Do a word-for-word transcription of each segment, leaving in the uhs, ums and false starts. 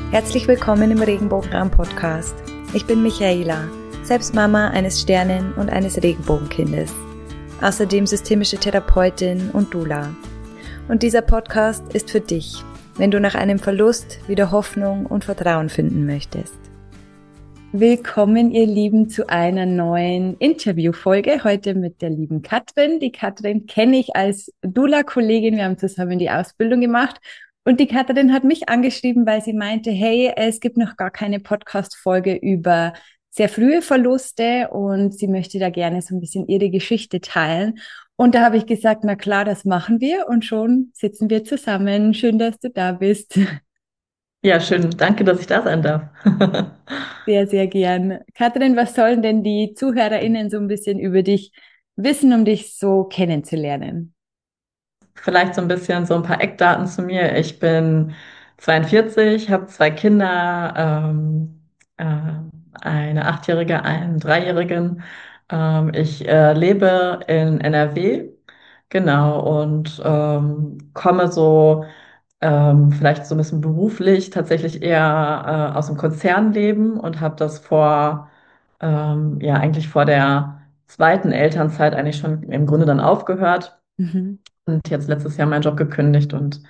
Herzlich willkommen im Regenbogenraum-Podcast. Ich bin Michaela, selbst Mama eines Sternen- und eines Regenbogenkindes. Außerdem systemische Therapeutin und Doula. Und dieser Podcast ist für dich, wenn du nach einem Verlust wieder Hoffnung und Vertrauen finden möchtest. Willkommen, ihr Lieben, zu einer neuen Interviewfolge. Heute mit der lieben Katrin. Die Katrin kenne ich als Doula-Kollegin. Wir haben zusammen die Ausbildung gemacht. Und die Katrin hat mich angeschrieben, weil sie meinte, hey, es gibt noch gar keine Podcast-Folge über sehr frühe Verluste und sie möchte da gerne so ein bisschen ihre Geschichte teilen. Und da habe ich gesagt, na klar, das machen wir und schon sitzen wir zusammen. Schön, dass du da bist. Ja, schön. Danke, dass ich da sein darf. Sehr, sehr gern. Katrin, was sollen denn die ZuhörerInnen so ein bisschen über dich wissen, um dich so kennenzulernen? Vielleicht so ein bisschen so ein paar Eckdaten zu mir. Ich bin zweiundvierzig, habe zwei Kinder, ähm, äh, eine Achtjährige, einen Dreijährigen. Ähm, ich äh, lebe in N R W, genau, und ähm, komme so ähm, vielleicht so ein bisschen beruflich tatsächlich eher äh, aus dem Konzernleben und habe das vor, ähm, ja, eigentlich vor der zweiten Elternzeit eigentlich schon im Grunde dann aufgehört Mhm. und jetzt letztes Jahr meinen Job gekündigt und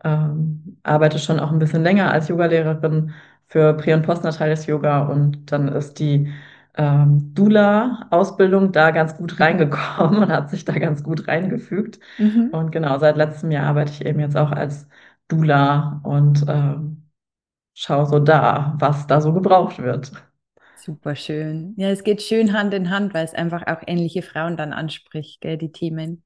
ähm, arbeite schon auch ein bisschen länger als Yogalehrerin für Prä- und Postnatales Yoga und dann ist die ähm, Doula-Ausbildung da ganz gut Mhm. reingekommen und hat sich da ganz gut reingefügt. Mhm. Und genau, seit letztem Jahr arbeite ich eben jetzt auch als Doula und ähm, schaue so da, was da so gebraucht wird. Super schön. Ja, es geht schön Hand in Hand, weil es einfach auch ähnliche Frauen dann anspricht, gell, die Themen.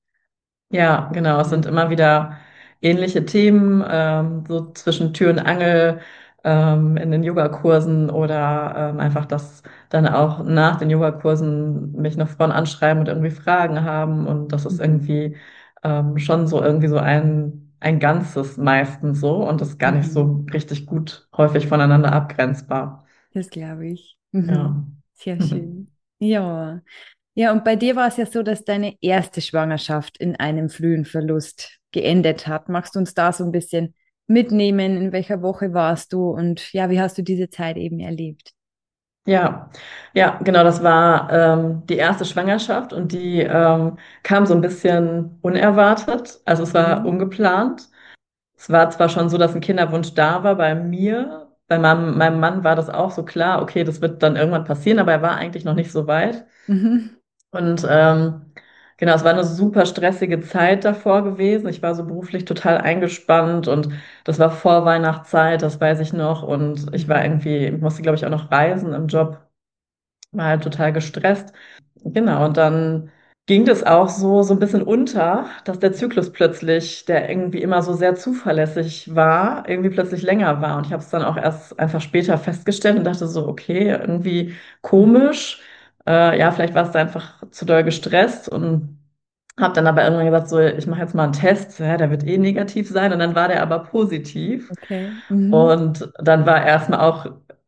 Ja, genau. Es sind immer wieder ähnliche Themen, ähm, so zwischen Tür und Angel, ähm, in den Yogakursen oder ähm, einfach, dass dann auch nach den Yogakursen mich noch Frauen anschreiben und irgendwie Fragen haben. Und das ist Mhm. irgendwie ähm, schon so irgendwie so ein, ein Ganzes meistens so und das ist gar nicht Mhm. so richtig gut häufig voneinander abgrenzbar. Das glaube ich. Ja. Mhm. Sehr schön. Ja. Ja, und bei dir war es ja so, dass deine erste Schwangerschaft in einem frühen Verlust geendet hat. Magst du uns da so ein bisschen mitnehmen? In welcher Woche warst du? Und ja, wie hast du diese Zeit eben erlebt? Ja, ja, genau, das war ähm, die erste Schwangerschaft und die ähm, kam so ein bisschen unerwartet. Also es war Mhm. ungeplant. Es war zwar schon so, dass ein Kinderwunsch da war bei mir. Bei meinem, meinem Mann war das auch so klar, okay, das wird dann irgendwann passieren, aber er war eigentlich noch nicht so weit. Mhm. Und ähm, genau, es war eine super stressige Zeit davor gewesen. Ich war so beruflich total eingespannt und das war vor Weihnachtszeit, das weiß ich noch. Und ich war Mhm. irgendwie, ich musste, glaube ich, auch noch reisen im Job, war halt total gestresst. Genau, und dann ging das auch so, so ein bisschen unter, dass der Zyklus plötzlich, der irgendwie immer so sehr zuverlässig war, irgendwie plötzlich länger war. Und ich habe es dann auch erst einfach später festgestellt und dachte so, okay, irgendwie Mhm. komisch. Äh, ja, vielleicht war es da einfach zu doll gestresst und habe dann aber irgendwann gesagt, so, ich mache jetzt mal einen Test, ja, der wird eh negativ sein. Und dann war der aber positiv. Okay. Mhm. Und dann war erstmal auch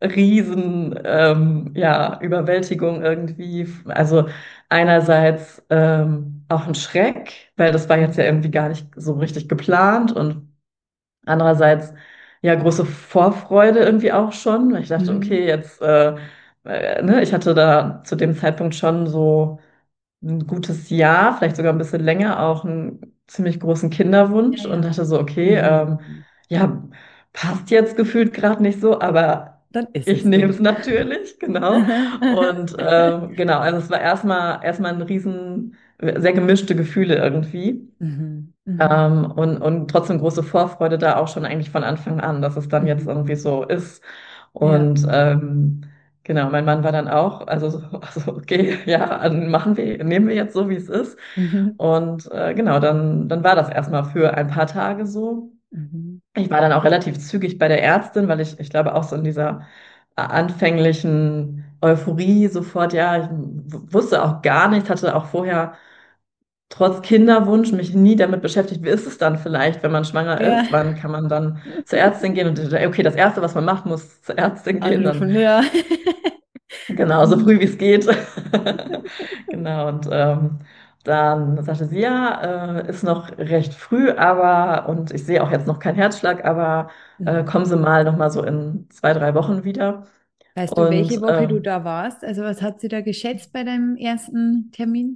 riesen, ähm, ja, Überwältigung irgendwie. Also einerseits ähm, auch ein Schreck, weil das war jetzt ja irgendwie gar nicht so richtig geplant und andererseits ja große Vorfreude irgendwie auch schon, weil ich dachte, Mhm. okay, jetzt, äh, äh, ne, ich hatte da zu dem Zeitpunkt schon so ein gutes Jahr, vielleicht sogar ein bisschen länger, auch einen ziemlich großen Ja, Kinderwunsch und ja. dachte so, okay, ähm, Mhm. ja, passt jetzt gefühlt gerade nicht so, aber Dann ist ich es nehme so. es natürlich, genau. Und ähm, genau, also es war erstmal erstmal ein riesen, sehr gemischte Gefühle irgendwie. Mhm. Mhm. Ähm, und, und trotzdem große Vorfreude da auch schon eigentlich von Anfang an, dass es dann jetzt Mhm. irgendwie so ist. Ja. Und ähm, genau, mein Mann war dann auch, also, so- also okay, ja, dann machen wir, nehmen wir jetzt so, wie es ist. Mhm. Und äh, genau, dann, dann war das erstmal für ein paar Tage so. Mhm. Ich war dann auch relativ zügig bei der Ärztin, weil ich, ich glaube, auch so in dieser äh, anfänglichen Euphorie sofort, ja, ich w- wusste auch gar nichts, hatte auch vorher trotz Kinderwunsch mich nie damit beschäftigt, wie ist es dann vielleicht, wenn man schwanger Ja. ist, wann kann man dann zur Ärztin gehen und okay, das Erste, was man macht, muss zur Ärztin gehen, dann Anrufen, ja. genau, so früh wie es geht. Genau, und ähm, dann sagte sie, ja, äh, ist noch recht früh, aber, und ich sehe auch jetzt noch keinen Herzschlag, aber äh, Mhm. kommen Sie mal nochmal so in zwei, drei Wochen wieder. Weißt du, welche Und Woche du ähm, da warst? Also was hat sie da geschätzt bei deinem ersten Termin?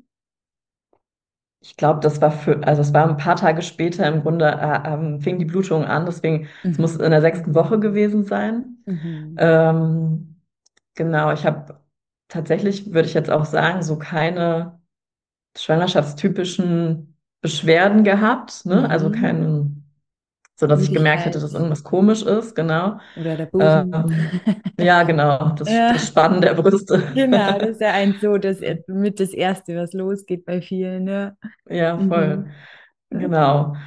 ich glaube, das war für, also es war ein paar Tage später im Grunde, äh, ähm, fing die Blutung an, deswegen, es muss Mhm. in der sechsten Woche gewesen sein. Mhm. Ähm, genau, ich habe tatsächlich, würde ich jetzt auch sagen, so keine schwangerschaftstypischen Beschwerden gehabt, ne? Also Mhm. keinen, so dass ich gemerkt hätte, Müdigkeit dass irgendwas komisch ist, genau. oder der Busen. Ähm, ja, genau, das, das Ja, Spannen der Brüste. genau, das ist ja eins so, das mit das Erste, was losgeht bei vielen, ja. Ja, voll. Mhm. Okay. Genau.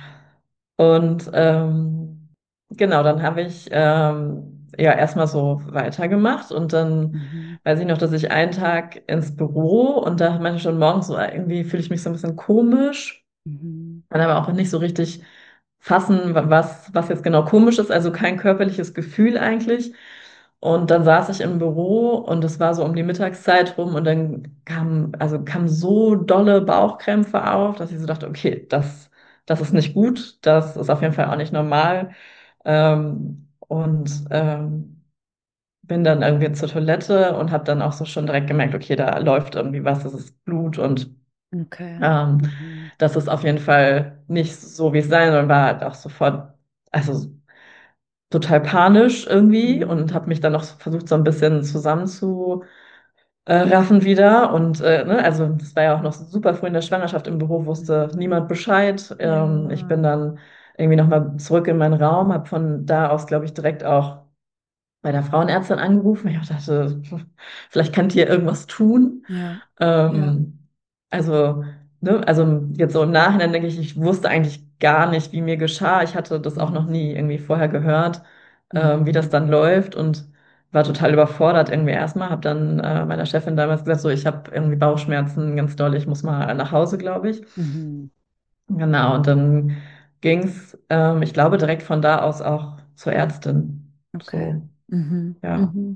Und ähm, genau, dann habe ich ähm, ja erstmal so weitergemacht und dann Mhm. weiß ich noch, dass ich einen Tag ins Büro und da meinte ich schon morgens so, äh, irgendwie fühle ich mich so ein bisschen komisch, Mhm. kann aber auch nicht so richtig fassen, wa- was, was jetzt genau komisch ist, also kein körperliches Gefühl eigentlich. Und dann saß ich im Büro und es war so um die Mittagszeit rum und dann kam, also kamen so dolle Bauchkrämpfe auf, dass ich so dachte, okay, das, das ist nicht gut, das ist auf jeden Fall auch nicht normal. Ähm, und ähm, bin dann irgendwie zur Toilette und habe dann auch so schon direkt gemerkt, okay, da läuft irgendwie was, das ist Blut und Okay. ähm, Mhm. das ist auf jeden Fall nicht so, wie es sein soll, war halt auch sofort, also total panisch irgendwie und Mhm. habe mich dann noch versucht, so ein bisschen zusammenzuraffen äh, raffen wieder. Und äh, ne, also das war ja auch noch super früh in der Schwangerschaft im Büro, wusste Mhm. niemand Bescheid. Ähm, ich Ja. bin dann irgendwie nochmal zurück in meinen Raum, habe von da aus, glaube ich, direkt auch bei der Frauenärztin angerufen. Ich dachte, vielleicht kann die ja irgendwas tun. Ja. Ja. Ähm, also, ne, also jetzt so im Nachhinein denke ich, ich wusste eigentlich gar nicht, wie mir geschah. Ich hatte das auch noch nie Mhm. irgendwie vorher gehört, ähm, wie das Mhm. dann läuft und war total überfordert irgendwie erstmal. Habe dann äh, meiner Chefin damals gesagt, so, ich habe irgendwie Bauchschmerzen ganz doll, ich muss mal nach Hause, glaube ich. Mhm. Genau, und dann ging's, ähm, ich glaube, direkt von da aus auch zur Ärztin. Okay. So, Mhm. ja, Mhm.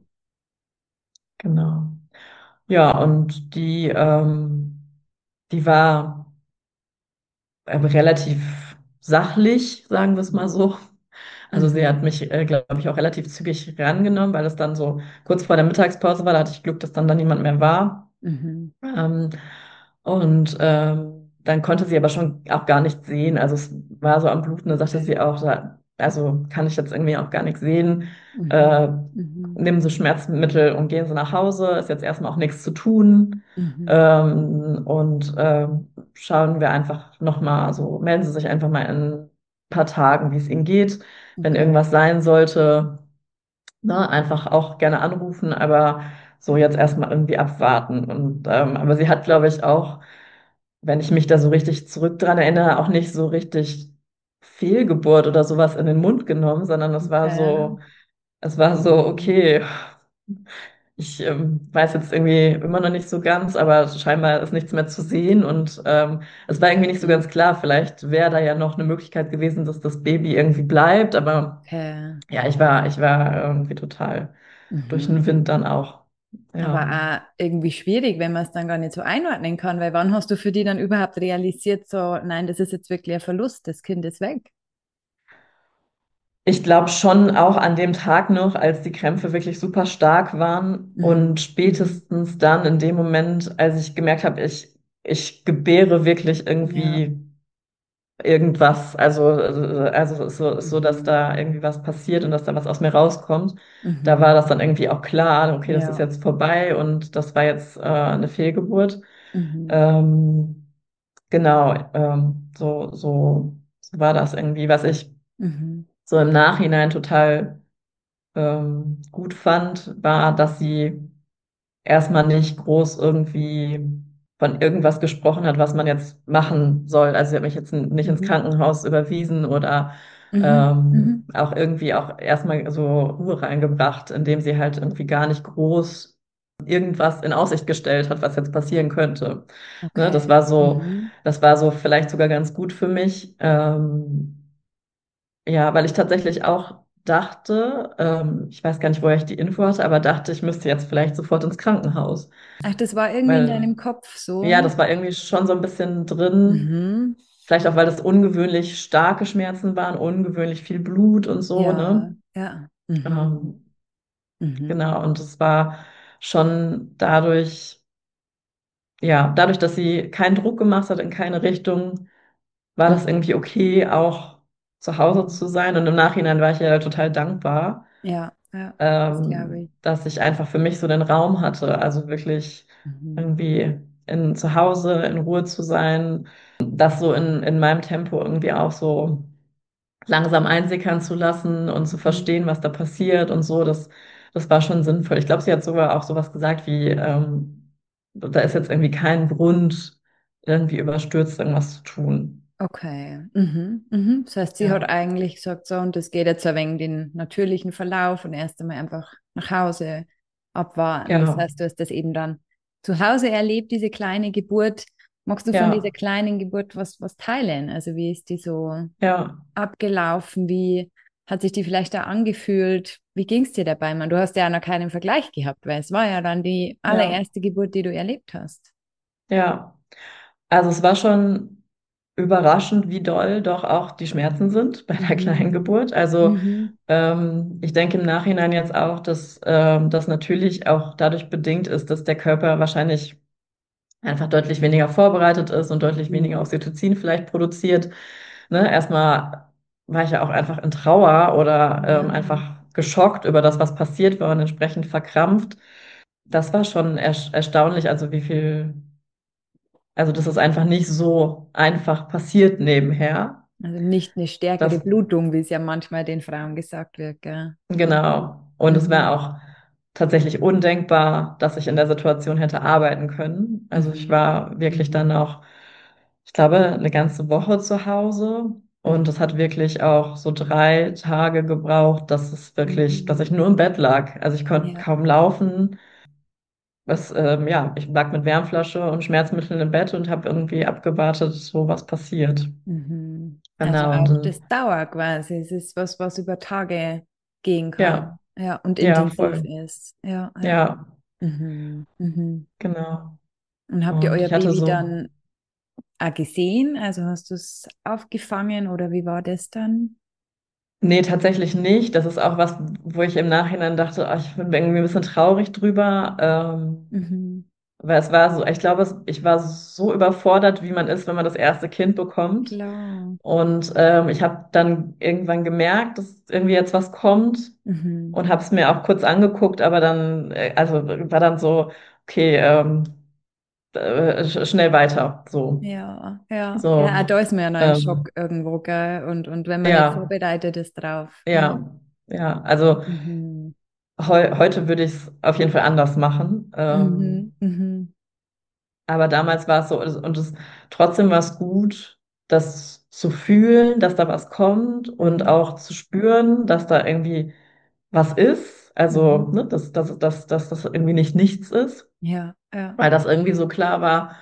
genau. Ja, und die, ähm, die war äh, relativ sachlich, sagen wir es mal so. Also sie hat Mhm. mich, äh, glaube ich, auch relativ zügig rangenommen, weil es dann so kurz vor der Mittagspause war. Da hatte ich Glück, dass dann da niemand mehr war. Mhm. Ähm, und ähm, dann konnte sie aber schon auch gar nichts sehen. Also es war so am Bluten, da sagte Okay. sie auch, da, also kann ich jetzt irgendwie auch gar nichts sehen. Mhm. Äh, Mhm. Nehmen Sie Schmerzmittel und gehen Sie nach Hause. Ist jetzt erstmal auch nichts zu tun. Mhm. Ähm, und ähm, schauen wir einfach nochmal, so melden Sie sich einfach mal in ein paar Tagen, wie es Ihnen geht. Wenn Okay. irgendwas sein sollte, ne, einfach auch gerne anrufen, aber so jetzt erstmal irgendwie abwarten. Und ähm, aber sie hat, glaube ich, auch, wenn ich mich da so richtig zurück dran erinnere, auch nicht so richtig Fehlgeburt oder sowas in den Mund genommen, sondern es war Okay. so, es war so, okay, ich ähm, weiß jetzt irgendwie immer noch nicht so ganz, aber scheinbar ist nichts mehr zu sehen und ähm, es war irgendwie nicht so Mhm. ganz klar. Vielleicht wäre da ja noch eine Möglichkeit gewesen, dass das Baby irgendwie bleibt, aber Okay. ja, ich war, ich war irgendwie total durch Mhm. den Wind dann auch. Aber Ja. auch irgendwie schwierig, wenn man es dann gar nicht so einordnen kann, weil wann hast du für die dann überhaupt realisiert, so, nein, das ist jetzt wirklich ein Verlust, das Kind ist weg? Ich glaube schon auch an dem Tag noch, als die Krämpfe wirklich super stark waren und Mhm. Mhm. spätestens dann in dem Moment, als ich gemerkt habe, ich, ich gebäre wirklich Ja. irgendwie irgendwas, also, also es ist so, ist so, dass Mhm. da irgendwie was passiert und dass da was aus mir rauskommt. Da war Mhm. das dann irgendwie auch klar, okay, das ist Ja. jetzt vorbei und das war jetzt äh, eine Fehlgeburt. Mhm. Ähm, genau, ähm, so, so, so war das irgendwie, was ich Mhm. so im Nachhinein total ähm, gut fand, war, dass sie erstmal nicht groß irgendwie von irgendwas gesprochen hat, was man jetzt machen soll. Also sie hat mich jetzt n- nicht ins Mhm. Krankenhaus überwiesen oder Mhm. ähm, Mhm. auch irgendwie auch erstmal so Ruhe reingebracht, indem sie halt irgendwie gar nicht groß irgendwas in Aussicht gestellt hat, was jetzt passieren könnte. Ne, das Okay. war so, Mhm. das war so vielleicht sogar ganz gut für mich. Ähm, ja, weil ich tatsächlich auch dachte, ähm, ich weiß gar nicht, woher ich die Info hatte, aber dachte, ich müsste jetzt vielleicht sofort ins Krankenhaus. Ach, das war irgendwie in Weil, deinem Kopf ja, so. das war irgendwie schon so ein bisschen drin. Mhm. Vielleicht auch, weil das ungewöhnlich starke Schmerzen waren, ungewöhnlich viel Blut und so, Ja, ne? ja. Mhm. Ähm, Mhm. genau, und es war schon dadurch, ja, dadurch, dass sie keinen Druck gemacht hat in keine Richtung, war das Mhm. irgendwie okay, auch zu Hause Mhm. zu sein. Und im Nachhinein war ich ja total dankbar, Ja, ja, das glaube ähm, ich. dass ich einfach für mich so den Raum hatte, also wirklich Mhm. irgendwie in, zu Hause in Ruhe zu sein, das so in, in meinem Tempo irgendwie auch so langsam einsickern zu lassen und zu Mhm. verstehen, was da passiert und so, das, das war schon sinnvoll. Ich glaube, sie hat sogar auch sowas gesagt wie, ähm, da ist jetzt irgendwie kein Grund, irgendwie überstürzt irgendwas zu tun. Okay. Mhm. Mhm. Das heißt, sie hat Ja, eigentlich gesagt, so, und das geht jetzt ein wenig den natürlichen Verlauf und erst einmal einfach nach Hause abwarten. Das genau. heißt, du hast das eben dann zu Hause erlebt, diese kleine Geburt. Magst du von dieser Ja, kleinen Geburt was, was teilen? Also wie ist die so ja, abgelaufen? Wie hat sich die vielleicht da angefühlt? Wie ging es dir dabei? Man, du hast ja noch keinen Vergleich gehabt, weil es war ja dann die ja, allererste Geburt, die du erlebt hast. ja. Also es war schon überraschend, wie doll doch auch die Schmerzen sind bei der Mhm. kleinen Geburt. Also Mhm. ähm, ich denke im Nachhinein jetzt auch, dass ähm, das natürlich auch dadurch bedingt ist, dass der Körper wahrscheinlich einfach deutlich weniger vorbereitet ist und deutlich weniger Mhm. Oxytocin vielleicht produziert. Ne? Erstmal war ich ja auch einfach in Trauer oder Ja. ähm, einfach geschockt über das, was passiert war und entsprechend verkrampft. Das war schon er erstaunlich, also wie viel, also das ist einfach nicht so einfach passiert nebenher. Also nicht eine stärkere Das, Blutung, wie es ja manchmal den Frauen gesagt wird, gell? genau. Und es wäre Mhm. auch tatsächlich undenkbar, dass ich in der Situation hätte arbeiten können. Also ich Mhm. war wirklich dann Mhm. auch, ich glaube, eine ganze Woche zu Hause. Und es Mhm. hat wirklich auch so drei Tage gebraucht, dass es wirklich, dass Mhm. ich nur im Bett lag. Also ich konnte Ja. kaum laufen. Was, ähm, ja, ich lag mit Wärmflasche und Schmerzmitteln im Bett und habe irgendwie abgewartet, so was passiert. Mhm. Also Genau, und auch das dann, Dauer quasi. Es ist was, was über Tage gehen ja, kann. Ja, und ja, intensiv voll. ist. Ja, ja. Ja, Mhm. Mhm. genau. Und habt ihr Und euer ich hatte Baby so, dann auch gesehen? Also hast du es aufgefangen oder wie war das dann? nee, tatsächlich nicht. Das ist auch was, wo ich im Nachhinein dachte, ach, ich bin irgendwie ein bisschen traurig drüber. Ähm, Mhm. weil es war so, ich glaube, es- ich war so überfordert, wie man ist, wenn man das erste Kind bekommt. Klar. Und ähm, ich habe dann irgendwann gemerkt, dass irgendwie jetzt was kommt Mhm. und habe es mir auch kurz angeguckt, aber dann, äh, also war dann so, okay, ähm, äh, sch- schnell weiter. So, Ja, ja, ja, auch so, da ist man ja noch im ähm, Schock irgendwo, gell? Und, und wenn man nicht ja, vorbereitet ist drauf. Ja. ja, ja. Also Mhm. heu heute würde ich es auf jeden Fall anders machen. Mhm. Ähm, Mhm. aber damals war es so, und es, trotzdem war es gut, das zu fühlen, dass da was kommt und Mhm. auch zu spüren, dass da irgendwie was ist. Also, Mhm. ne, dass, dass, dass, dass das irgendwie nicht nichts ist, Ja, ja. weil das irgendwie so klar war.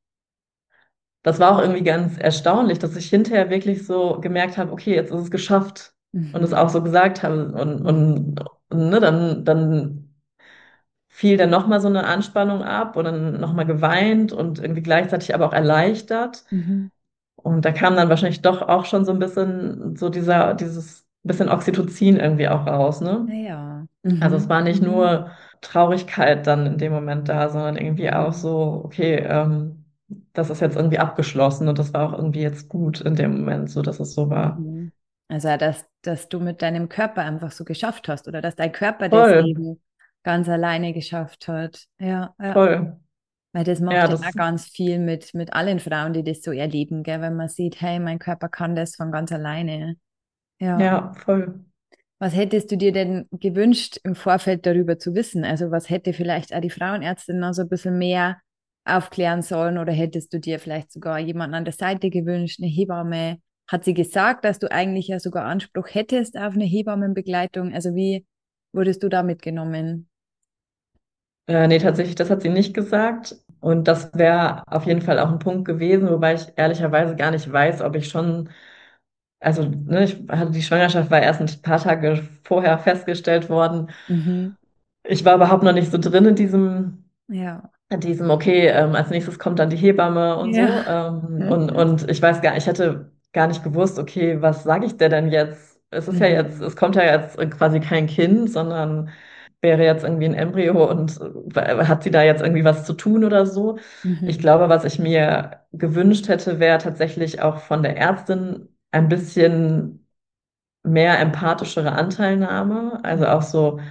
Das war auch irgendwie ganz erstaunlich, dass ich hinterher wirklich so gemerkt habe, okay, jetzt ist es geschafft und es auch Mhm. so gesagt habe. Und, und, Mhm. und ne, dann, dann fiel dann nochmal so eine Anspannung ab und dann nochmal geweint und irgendwie gleichzeitig aber auch erleichtert. Mhm. Und da kam dann wahrscheinlich doch auch schon so ein bisschen so dieser, dieses bisschen Oxytocin irgendwie auch raus, ne? Ja. Also es Mhm. war nicht Mhm. nur Traurigkeit dann in dem Moment da, sondern irgendwie auch Mhm. so, okay, ähm, das ist jetzt irgendwie abgeschlossen und das war auch irgendwie jetzt gut in dem Moment, so dass es so war. Mhm. Also, dass, dass du mit deinem Körper einfach so geschafft hast oder dass dein Körper das Voll, eben ganz alleine geschafft hat. Ja, ja. voll. Weil das Ja, macht ja auch das, ganz viel mit, mit allen Frauen, die das so erleben, gell? Wenn man sieht, hey, mein Körper kann das von ganz alleine. Ja. ja, voll. Was hättest du dir denn gewünscht, im Vorfeld darüber zu wissen? Also was hätte vielleicht auch die Frauenärztin noch so ein bisschen mehr aufklären sollen oder hättest du dir vielleicht sogar jemanden an der Seite gewünscht, eine Hebamme? Hat sie gesagt, dass du eigentlich ja sogar Anspruch hättest auf eine Hebammenbegleitung? Also wie wurdest du da mitgenommen? Äh, nee, tatsächlich, das hat sie nicht gesagt. Und das wäre auf jeden Fall auch ein Punkt gewesen, wobei ich ehrlicherweise gar nicht weiß, ob ich schon also ne, ich hatte die Schwangerschaft war erst ein paar Tage vorher festgestellt worden. Mhm. Ich war überhaupt noch nicht so drin in diesem Ja. in diesem, okay, ähm, als nächstes kommt dann die Hebamme und so. Ja. Ähm, und, und ich weiß gar, ich hätte gar nicht gewusst, okay, was sage ich der denn jetzt? Es ist ja jetzt, Mhm. es kommt ja jetzt quasi kein Kind, sondern wäre jetzt irgendwie ein Embryo und äh, hat sie da jetzt irgendwie was zu tun oder so? Ich Mhm. glaube, was ich mir gewünscht hätte, wäre tatsächlich auch von der Ärztin ein bisschen mehr empathischere Anteilnahme. Also auch so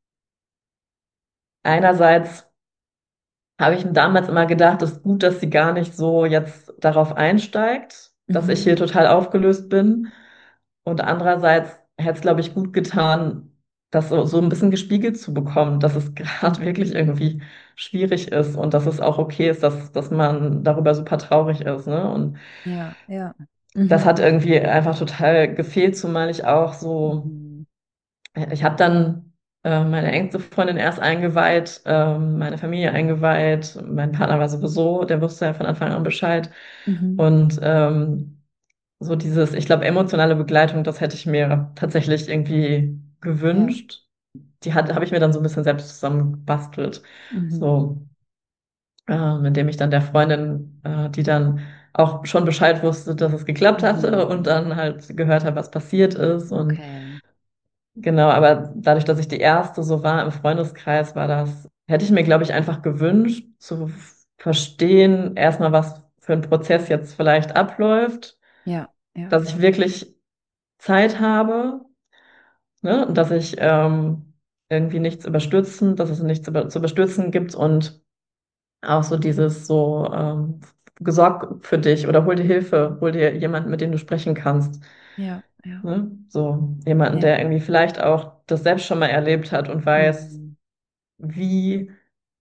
einerseits habe ich mir damals immer gedacht, es ist gut, dass sie gar nicht so jetzt darauf einsteigt, dass ich Mhm. hier total aufgelöst bin. Und andererseits hätte es, glaube ich, gut getan, das so, so ein bisschen gespiegelt zu bekommen, dass es gerade wirklich Mhm. irgendwie schwierig ist und dass es auch okay ist, dass, dass man darüber super traurig ist, ne? Und Ja, ja. das Mhm. hat irgendwie einfach total gefehlt, zumal ich auch so, Mhm. ich habe dann äh, meine engste Freundin erst eingeweiht, ähm, meine Familie eingeweiht, mein Partner war sowieso, der wusste ja von Anfang an Bescheid. Mhm. Und ähm, so dieses, ich glaube, emotionale Begleitung, das hätte ich mir tatsächlich irgendwie Ja. gewünscht. Die hat, habe ich mir dann so ein bisschen selbst zusammengebastelt. Mhm. So, ähm, indem ich dann der Freundin, äh, die dann auch schon Bescheid wusste, dass es geklappt hatte und Mhm. dann halt gehört habe, was passiert ist. Und Okay. genau, aber dadurch, dass ich die erste so war im Freundeskreis, war das, hätte ich mir, glaube ich, einfach gewünscht, zu verstehen, erstmal, was für ein Prozess jetzt vielleicht abläuft, Ja, ja. dass ich wirklich Zeit habe, ne, und dass ich ähm, irgendwie nichts überstürzen, dass es nichts über, zu überstürzen gibt und auch so dieses so, ähm, gesorg für dich oder hol dir Hilfe, hol dir jemanden, mit dem du sprechen kannst. Ja, ja. Ne? So jemanden, Ja. der irgendwie vielleicht auch das selbst schon mal erlebt hat und weiß, Mhm. wie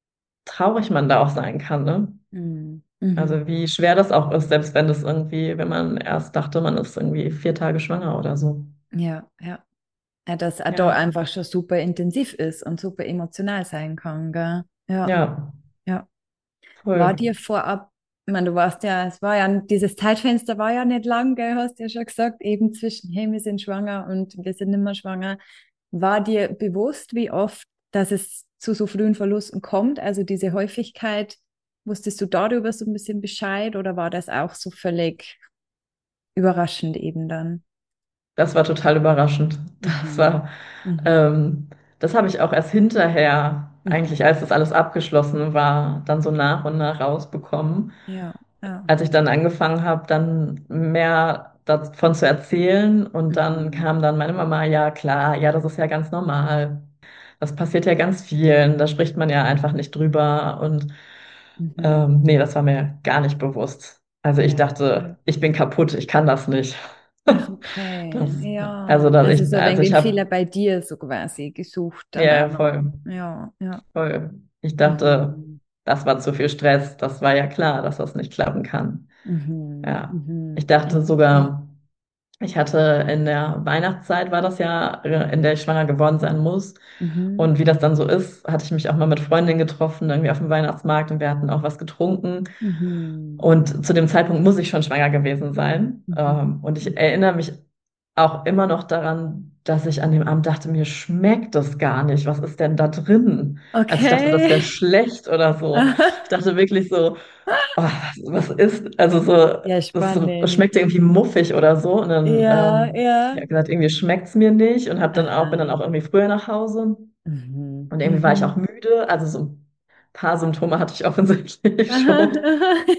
traurig man da auch sein kann, ne? Mhm. Mhm. Also wie schwer das auch ist, selbst wenn das irgendwie, wenn man erst dachte, man ist irgendwie vier Tage schwanger oder so. Ja, ja. Ja, dass er da Ja, einfach schon super intensiv ist und super emotional sein kann, gell? Ja, ja, ja. War voll. dir vorab, ich meine, du warst ja, es war ja, dieses Zeitfenster war ja nicht lang, gell, hast ja schon gesagt, eben zwischen, hey, wir sind schwanger und wir sind nicht mehr schwanger. War dir bewusst, wie oft, dass es zu so frühen Verlusten kommt? Also diese Häufigkeit, wusstest du darüber so ein bisschen Bescheid oder war das auch so völlig überraschend eben dann? Das war total überraschend. Das Mhm. war, Mhm. ähm, das habe ich auch erst hinterher, eigentlich Mhm. als das alles abgeschlossen war, dann so nach und nach rausbekommen. Ja, ja. Als ich dann angefangen habe, dann mehr davon zu erzählen und dann Mhm. kam dann meine Mama, ja klar, ja, das ist ja ganz normal. Das passiert ja ganz vielen, da spricht man ja einfach nicht drüber und Mhm. ähm, nee, das war mir gar nicht bewusst. Also ich Ja, ja. dachte, ich bin kaputt, ich kann das nicht. Ach, Das, okay. also, Ja. dass Also ich, so also wegen ich den Fehler habe, bei dir so quasi gesucht ja, dann ja, auch noch. voll, Ja, ja. voll. Ich dachte, Mhm. das war zu viel Stress. Das war ja klar, dass das nicht klappen kann. Mhm. Ja, ich Mhm. dachte Ja, ja. sogar, ich hatte in der Weihnachtszeit war das ja, äh, in der ich schwanger geworden sein muss. Mhm. Und wie das dann so ist, hatte ich mich auch mal mit Freundinnen getroffen, irgendwie auf dem Weihnachtsmarkt und wir hatten auch was getrunken. Mhm. Und zu dem Zeitpunkt muss ich schon schwanger gewesen sein. Mhm. Ähm, und ich Mhm. erinnere mich auch immer noch daran, dass ich an dem Abend dachte, mir schmeckt das gar nicht. Was ist denn da drin? Also ich dachte, das wäre Okay. schlecht oder so. Ich dachte wirklich so, oh, was, was ist, also so, Ja, das so, das spannend. schmeckt irgendwie muffig oder so. Und dann Ja, ähm, ich ja. habe gesagt, irgendwie schmeckt es mir nicht und habe dann auch, bin dann Aha. auch irgendwie früher nach Hause. Mhm. Und irgendwie war ich auch Mhm. müde. Also so ein paar Symptome hatte ich offensichtlich Aha. schon.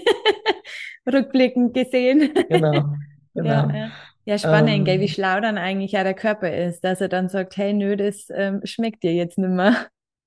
Rückblickend gesehen. Genau, Ja, genau. ja. Ja, spannend, gell, wie Ähm, schlau dann eigentlich ja der Körper ist, dass er dann sagt, hey, nö, das ähm, schmeckt dir jetzt nicht mehr.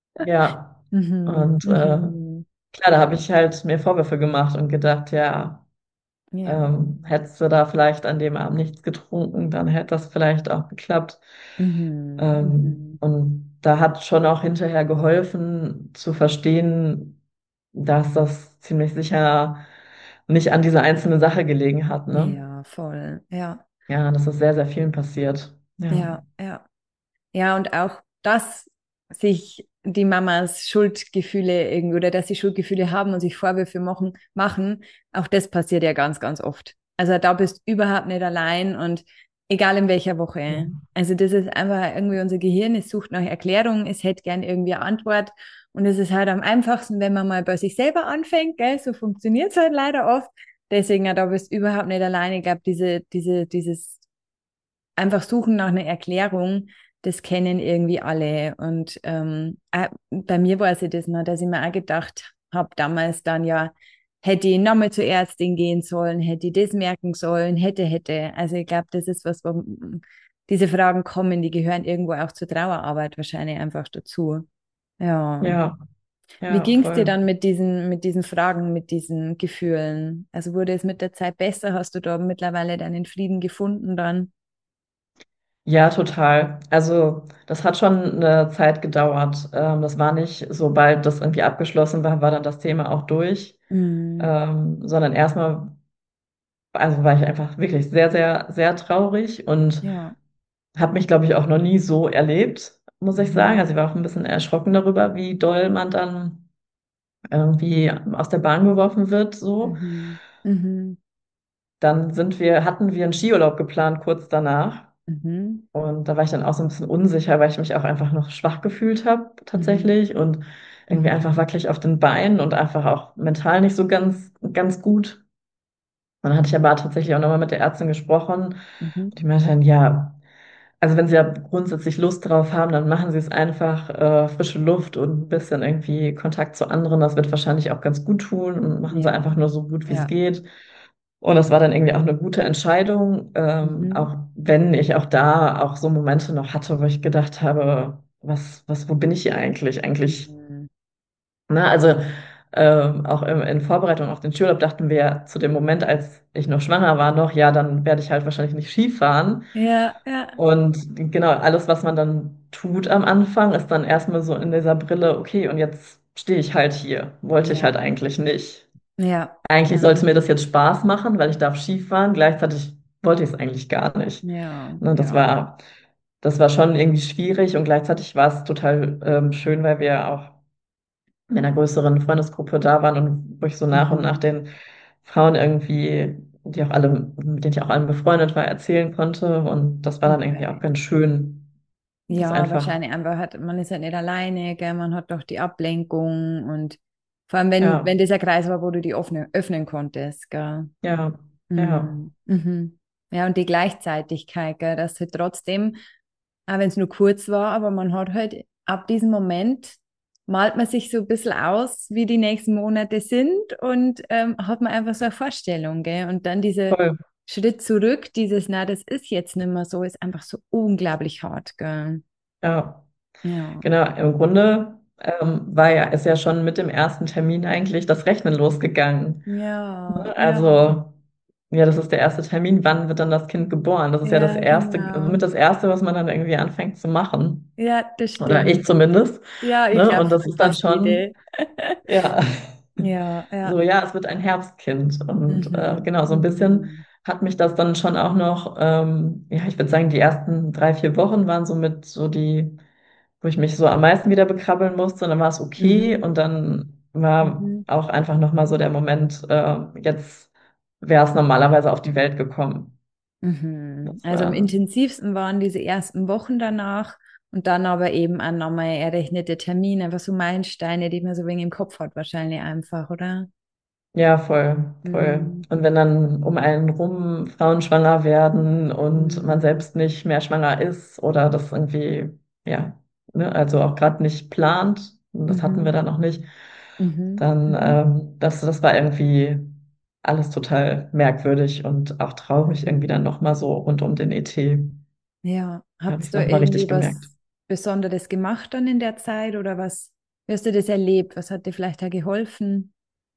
ja, Mhm. und äh, Mhm. klar, da habe ich halt mir Vorwürfe gemacht und gedacht, ja, Ja. ähm, hättest du da vielleicht an dem Abend nichts getrunken, dann hätte das vielleicht auch geklappt. Mhm. Ähm, Mhm. und da hat schon auch hinterher geholfen zu verstehen, dass das ziemlich sicher nicht an dieser einzelnen Sache gelegen hat, ne? Ja, voll. Ja, Ja, das ist sehr, sehr vielen passiert. Ja, ja, ja. Ja, und auch, dass sich die Mamas Schuldgefühle irgendwie oder dass sie Schuldgefühle haben und sich Vorwürfe machen, machen, auch das passiert ja ganz, ganz oft. Also da bist du überhaupt nicht allein und Egal in welcher Ja. Woche. Also das ist einfach irgendwie unser Gehirn, es sucht nach Erklärung, es hätte gern irgendwie eine Antwort. Und es ist halt am einfachsten, wenn man mal bei sich selber anfängt, gell? So funktioniert es halt leider oft. Deswegen, ja, da bist du überhaupt nicht alleine. Ich glaube, diese, diese, dieses einfach Suchen nach einer Erklärung, das kennen irgendwie alle. Und ähm, äh, bei mir war es ja das noch, dass ich mir auch gedacht habe, damals dann ja, hätte ich nochmal zur Ärztin gehen sollen, hätte ich das merken sollen, hätte, hätte. Also ich glaube, das ist was, wo diese Fragen kommen, die gehören irgendwo auch zur Trauerarbeit wahrscheinlich einfach dazu. Ja. Ja, Wie ja, ging es dir voll. dann mit diesen, mit diesen Fragen, mit diesen Gefühlen? Also wurde es mit der Zeit besser? Hast du da mittlerweile deinen Frieden gefunden dann? Ja, total. Also das hat schon eine Zeit gedauert. Ähm, das war nicht, sobald das irgendwie abgeschlossen war, war dann das Thema auch durch, Mhm. ähm, sondern erstmal, also war ich einfach wirklich sehr, sehr, sehr traurig und Ja. habe mich, glaube ich, auch noch nie so erlebt, muss ich sagen. Mhm. Also ich war auch ein bisschen erschrocken darüber, wie doll man dann irgendwie aus der Bahn geworfen wird, so. Mhm. Mhm. Dann sind wir, hatten wir einen Skiurlaub geplant kurz danach. Mhm. Und da war ich dann auch so ein bisschen unsicher, weil ich mich auch einfach noch schwach gefühlt habe, Mhm. tatsächlich. Und irgendwie einfach Mhm. wackelig auf den Beinen und einfach auch mental nicht so ganz, ganz gut. Und dann hatte ich aber tatsächlich auch nochmal mit der Ärztin gesprochen. Mhm. Und die meinte dann, ja, also wenn Sie ja grundsätzlich Lust drauf haben, dann machen Sie es einfach, äh, frische Luft und ein bisschen irgendwie Kontakt zu anderen. Das wird wahrscheinlich auch ganz gut tun und machen Sie einfach Ja. nur so gut, wie es Ja. geht. Und das war dann irgendwie auch eine gute Entscheidung, ähm, Mhm. auch wenn ich auch da auch so Momente noch hatte, wo ich gedacht habe, was, was, wo bin ich hier eigentlich? Eigentlich, Mhm. ne, also ähm, auch in, in Vorbereitung auf den Skiurlaub dachten wir zu dem Moment, als ich noch schwanger war, noch, ja, dann werde ich halt wahrscheinlich nicht Ski fahren. Ja, ja, Und genau, alles, was man dann tut am Anfang, ist dann erstmal so in dieser Brille, okay, und jetzt stehe ich halt hier. Wollte ich ja, halt eigentlich nicht. ja, Eigentlich ja, sollte mir das jetzt Spaß machen, weil ich darf Skifahren. Gleichzeitig wollte ich es eigentlich gar nicht. ja, Ne, das ja. war, das war schon irgendwie schwierig und gleichzeitig war es total ähm, schön, weil wir auch in einer größeren Freundesgruppe da waren und wo ich so nach und nach Mhm. den Frauen irgendwie, die auch alle, mit denen ich auch allen befreundet war, erzählen konnte. Und das war dann irgendwie auch Okay. ganz schön. Das Ja, einfach, wahrscheinlich einfach hat, man ist halt nicht alleine, gell? Man hat doch die Ablenkung und vor allem, wenn, ja, wenn dieser Kreis war, wo du die öffnen, öffnen konntest, gell? ja, ja, Mhm. Mhm. Ja, und die Gleichzeitigkeit, gell, dass halt trotzdem, auch wenn es nur kurz war, aber man hat halt ab diesem Moment, malt man sich so ein bisschen aus, wie die nächsten Monate sind und ähm, hat man einfach so eine Vorstellung, gell? Und dann dieser voll. Schritt zurück, dieses, na, das ist jetzt nicht mehr so, ist einfach so unglaublich hart, gell? Ja, Ja. genau. Im Grunde ähm, war ja, ist ja schon mit dem ersten Termin eigentlich das Rechnen losgegangen. Ja, Ne? ja, Also, ja, das ist der erste Termin. Wann wird dann das Kind geboren? Das ist ja das ja, erste, also genau. mit das erste, was man dann irgendwie anfängt zu machen. Ja, das Oder ich stimmt. zumindest. Ja, ich Ne? glaube Und das ist dann fast schon, jede. ja, Ja, ja. so, ja, es wird ein Herbstkind. Und äh, Mhm. genau, so ein bisschen Mhm. hat mich das dann schon auch noch, ähm, ja, ich würde sagen, die ersten drei, vier Wochen waren so mit so die, wo ich mich so am meisten wieder bekrabbeln musste. Und dann war es okay. Mhm. Und dann war Mhm. auch einfach nochmal so der Moment, äh, jetzt wäre es normalerweise auf die Welt gekommen. Mhm. Das Also am war, intensivsten waren diese ersten Wochen danach und dann aber eben auch nochmal errechnete Termine, einfach so Meilensteine, die man so wenig im Kopf hat, wahrscheinlich einfach, oder? ja, voll, voll. Mhm. Und wenn dann um einen rum Frauen schwanger werden und man Mhm. selbst nicht mehr schwanger ist oder das irgendwie, ja, ne, also auch gerade nicht plant, und das hatten wir Mhm. dann noch nicht, Mhm. dann, Mhm. ähm, das, das war irgendwie alles total merkwürdig und auch traurig irgendwie dann Mhm. nochmal so rund um den E T. Ja, Da habe ich habt es ihr nochmal richtig irgendwie gemerkt. was Besonderes gemacht dann in der Zeit oder was, wie hast du das erlebt? Was hat dir vielleicht da geholfen?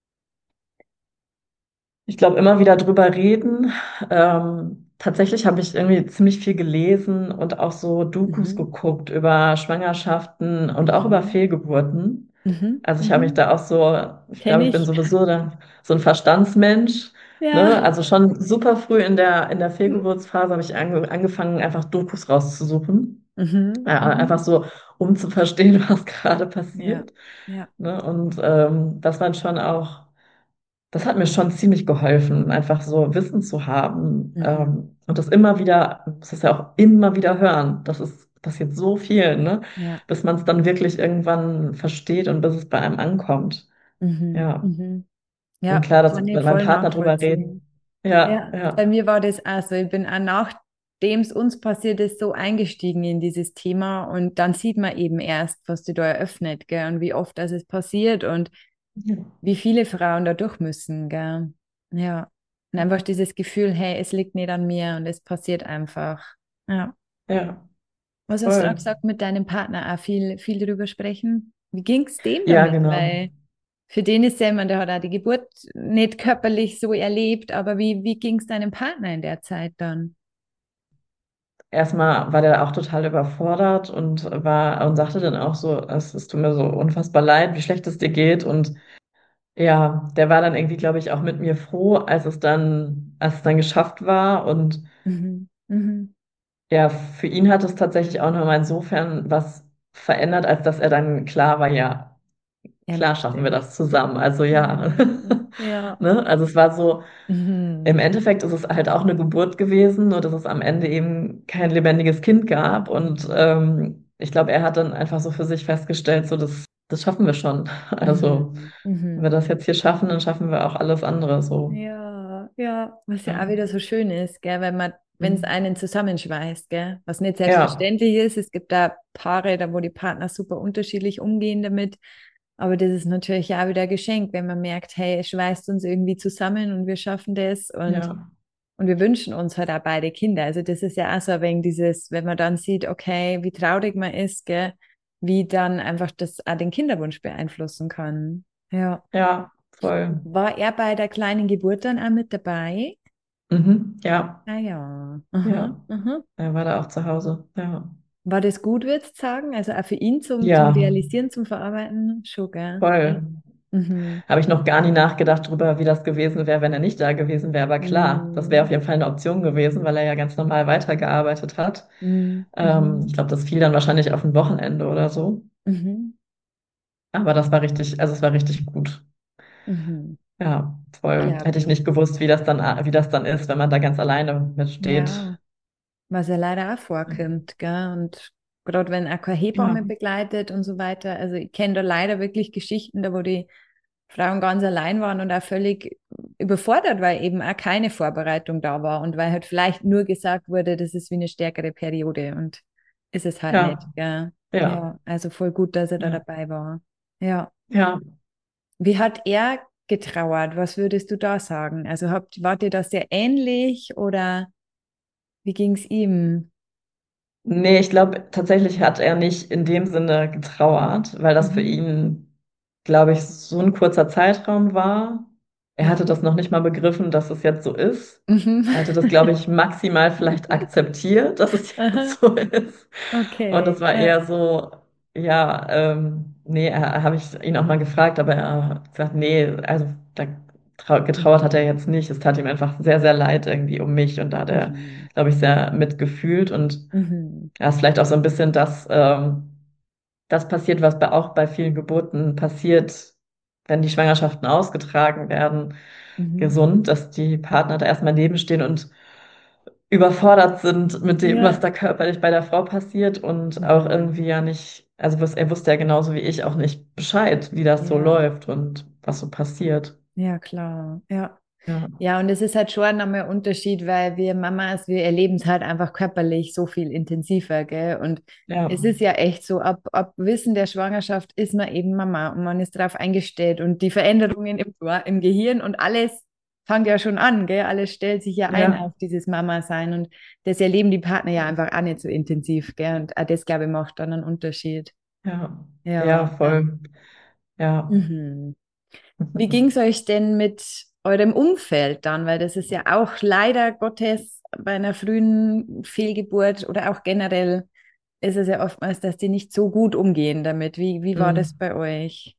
Ich glaube, immer wieder drüber reden. Ähm, tatsächlich habe ich irgendwie ziemlich viel gelesen und auch so Dokus Mhm. geguckt über Schwangerschaften und auch über Mhm. Fehlgeburten. Mhm. Also ich habe mich Mhm. da auch so, ich Kenne glaube, ich bin ich. sowieso da, so ein Verstandsmensch. Ne? Ja. Also schon super früh in der, in der Fehlgeburtsphase habe ich ange angefangen, einfach Dokus rauszusuchen. Mhm. Ja, einfach Mhm. so, um zu verstehen, was gerade Ja. passiert. Ja. Ne? Und ähm, das waren schon auch. Das hat mir schon ziemlich geholfen, einfach so Wissen zu haben, Mhm. ähm, Und das immer wieder, das ist ja auch immer wieder hören. Das ist passiert so viel, ne? Ja. Bis man es dann wirklich irgendwann versteht und bis es bei einem ankommt. Mhm. Ja. Mhm. Und Ja, klar, dass kann wir ich mit meinem voll Partner drüber reden. nachvollziehen. Ja, Ja, bei ja. mir war das auch so. Ich bin auch nachdem es uns passiert ist, so eingestiegen in dieses Thema und dann sieht man eben erst, was die da eröffnet, gell, und wie oft das ist passiert und Ja, wie viele Frauen da durch müssen, gell. Ja. Und einfach dieses Gefühl, hey, es liegt nicht an mir und es passiert einfach. Ja. ja, Was hast du auch voll. gesagt, mit deinem Partner auch viel, viel drüber sprechen? Wie ging es dem Ja, damit? genau. Weil für den ist ja jemand, der hat auch die Geburt nicht körperlich so erlebt, aber wie, wie ging es deinem Partner in der Zeit dann? Erstmal war der auch total überfordert und war und sagte dann auch so, es, es tut mir so unfassbar leid, wie schlecht es dir geht. Und ja, der war dann irgendwie, glaube ich, auch mit mir froh, als es dann, als es dann geschafft war. Und Mhm. Mhm. ja, für ihn hat es tatsächlich auch nochmal insofern was verändert, als dass er dann klar war, ja, Er klar möchte schaffen wir es. das zusammen. Also ja, Ja. Ja. ne? Also es war so, im Mhm. Endeffekt ist es halt auch eine Geburt gewesen, nur dass es am Ende eben kein lebendiges Kind gab. Und ähm, ich glaube, er hat dann einfach so für sich festgestellt, so das, das schaffen wir schon. Also Mhm. wenn wir Mhm. das jetzt hier schaffen, dann schaffen wir auch alles andere so. Ja, ja, was ja Ja, auch wieder so schön ist, gell, wenn man, wenn es Mhm. einen zusammenschweißt, gell, was nicht Ja, selbstverständlich ist. Es gibt da Paare, da wo die Partner super unterschiedlich umgehen damit. Aber das ist natürlich auch wieder ein Geschenk, wenn man merkt, hey, es schweißt uns irgendwie zusammen und wir schaffen das und, ja, und wir wünschen uns halt auch beide Kinder. Also das ist ja auch so ein wenig dieses, wenn man dann sieht, okay, wie traurig man ist, gell, wie dann einfach das auch den Kinderwunsch beeinflussen kann. Ja. ja, voll. War er bei der kleinen Geburt dann auch mit dabei? Mhm. Ja, Ah ja. Aha, ja. aha. Er war da auch zu Hause. Ja, War das gut, würdest du sagen? Also auch für ihn zum, zum ja, Realisieren, zum Verarbeiten? Schon, gell? voll. Mhm. Habe ich noch gar nie nachgedacht drüber, wie das gewesen wäre, wenn er nicht da gewesen wäre. Aber klar, das wäre Mhm. auf jeden Fall eine Option gewesen, weil er ja ganz normal weitergearbeitet hat. Mhm. Ähm, Mhm. ich glaube, das fiel dann wahrscheinlich auf ein Wochenende oder so. Mhm. Aber das war richtig, also es war richtig gut. Mhm. Ja, voll. Glaube Hätte ich ich. nicht gewusst, wie das dann, wie das dann ist, wenn man da ganz alleine mitsteht. Ja, was ja leider auch vorkommt, gell? Und gerade wenn auch keine Ja, Hebamme begleitet und so weiter. Also ich kenne da leider wirklich Geschichten, da wo die Frauen ganz allein waren und auch völlig überfordert, weil eben auch keine Vorbereitung da war und weil halt vielleicht nur gesagt wurde, das ist wie eine stärkere Periode und ist es halt nicht, ja, gell? ja, Ja, also voll gut, dass er da ja, dabei war. Ja. ja. Wie hat er getrauert? Was würdest du da sagen? Also habt, wart ihr das sehr ähnlich oder wie ging es ihm? Nee, ich glaube, tatsächlich hat er nicht in dem Sinne getrauert, weil das für Mhm. ihn, glaube ich, so ein kurzer Zeitraum war. Er hatte Ja. das noch nicht mal begriffen, dass es jetzt so ist. Mhm. Er hatte das, glaube ich, maximal vielleicht akzeptiert, dass es Aha. jetzt so ist. Und das Okay. war Ja. eher so, ja, ähm, nee, er- habe ich ihn auch mal gefragt, aber er hat gesagt, nee, also da trau- getrauert hat er Mhm. jetzt nicht. Es tat ihm einfach sehr, sehr leid irgendwie um mich und da hat er, Mhm. glaube ich, sehr mitgefühlt und Mhm. ja, ist vielleicht auch so ein bisschen das, ähm, das passiert, was bei, auch bei vielen Geburten passiert, wenn die Schwangerschaften ausgetragen werden, Mhm. gesund, dass die Partner da erstmal nebenstehen und überfordert sind mit dem, was Ja. da körperlich bei der Frau passiert und auch Mhm. irgendwie ja nicht, also was, er wusste ja genauso wie ich auch nicht Bescheid, wie das so Ja. läuft und was so passiert. Ja, klar. Ja. Ja, Ja, und es ist halt schon nochmal ein Unterschied, weil wir Mamas, wir erleben es halt einfach körperlich so viel intensiver, gell? Und ja, es ist ja echt so, ab, ab Wissen der Schwangerschaft ist man eben Mama und man ist darauf eingestellt und die Veränderungen im, im Gehirn und alles fängt ja schon an, gell? Alles stellt sich ja ein ja, auf dieses Mama-Sein und das erleben die Partner ja einfach auch nicht so intensiv, gell? Und auch das, glaube ich, macht dann einen Unterschied. ja, ja, Ja, ja. voll. Ja. Mhm. Wie ging es euch denn mit eurem Umfeld dann? Weil das ist ja auch leider Gottes bei einer frühen Fehlgeburt oder auch generell ist es ja oftmals, dass die nicht so gut umgehen damit. Wie, wie war das Mhm. bei euch?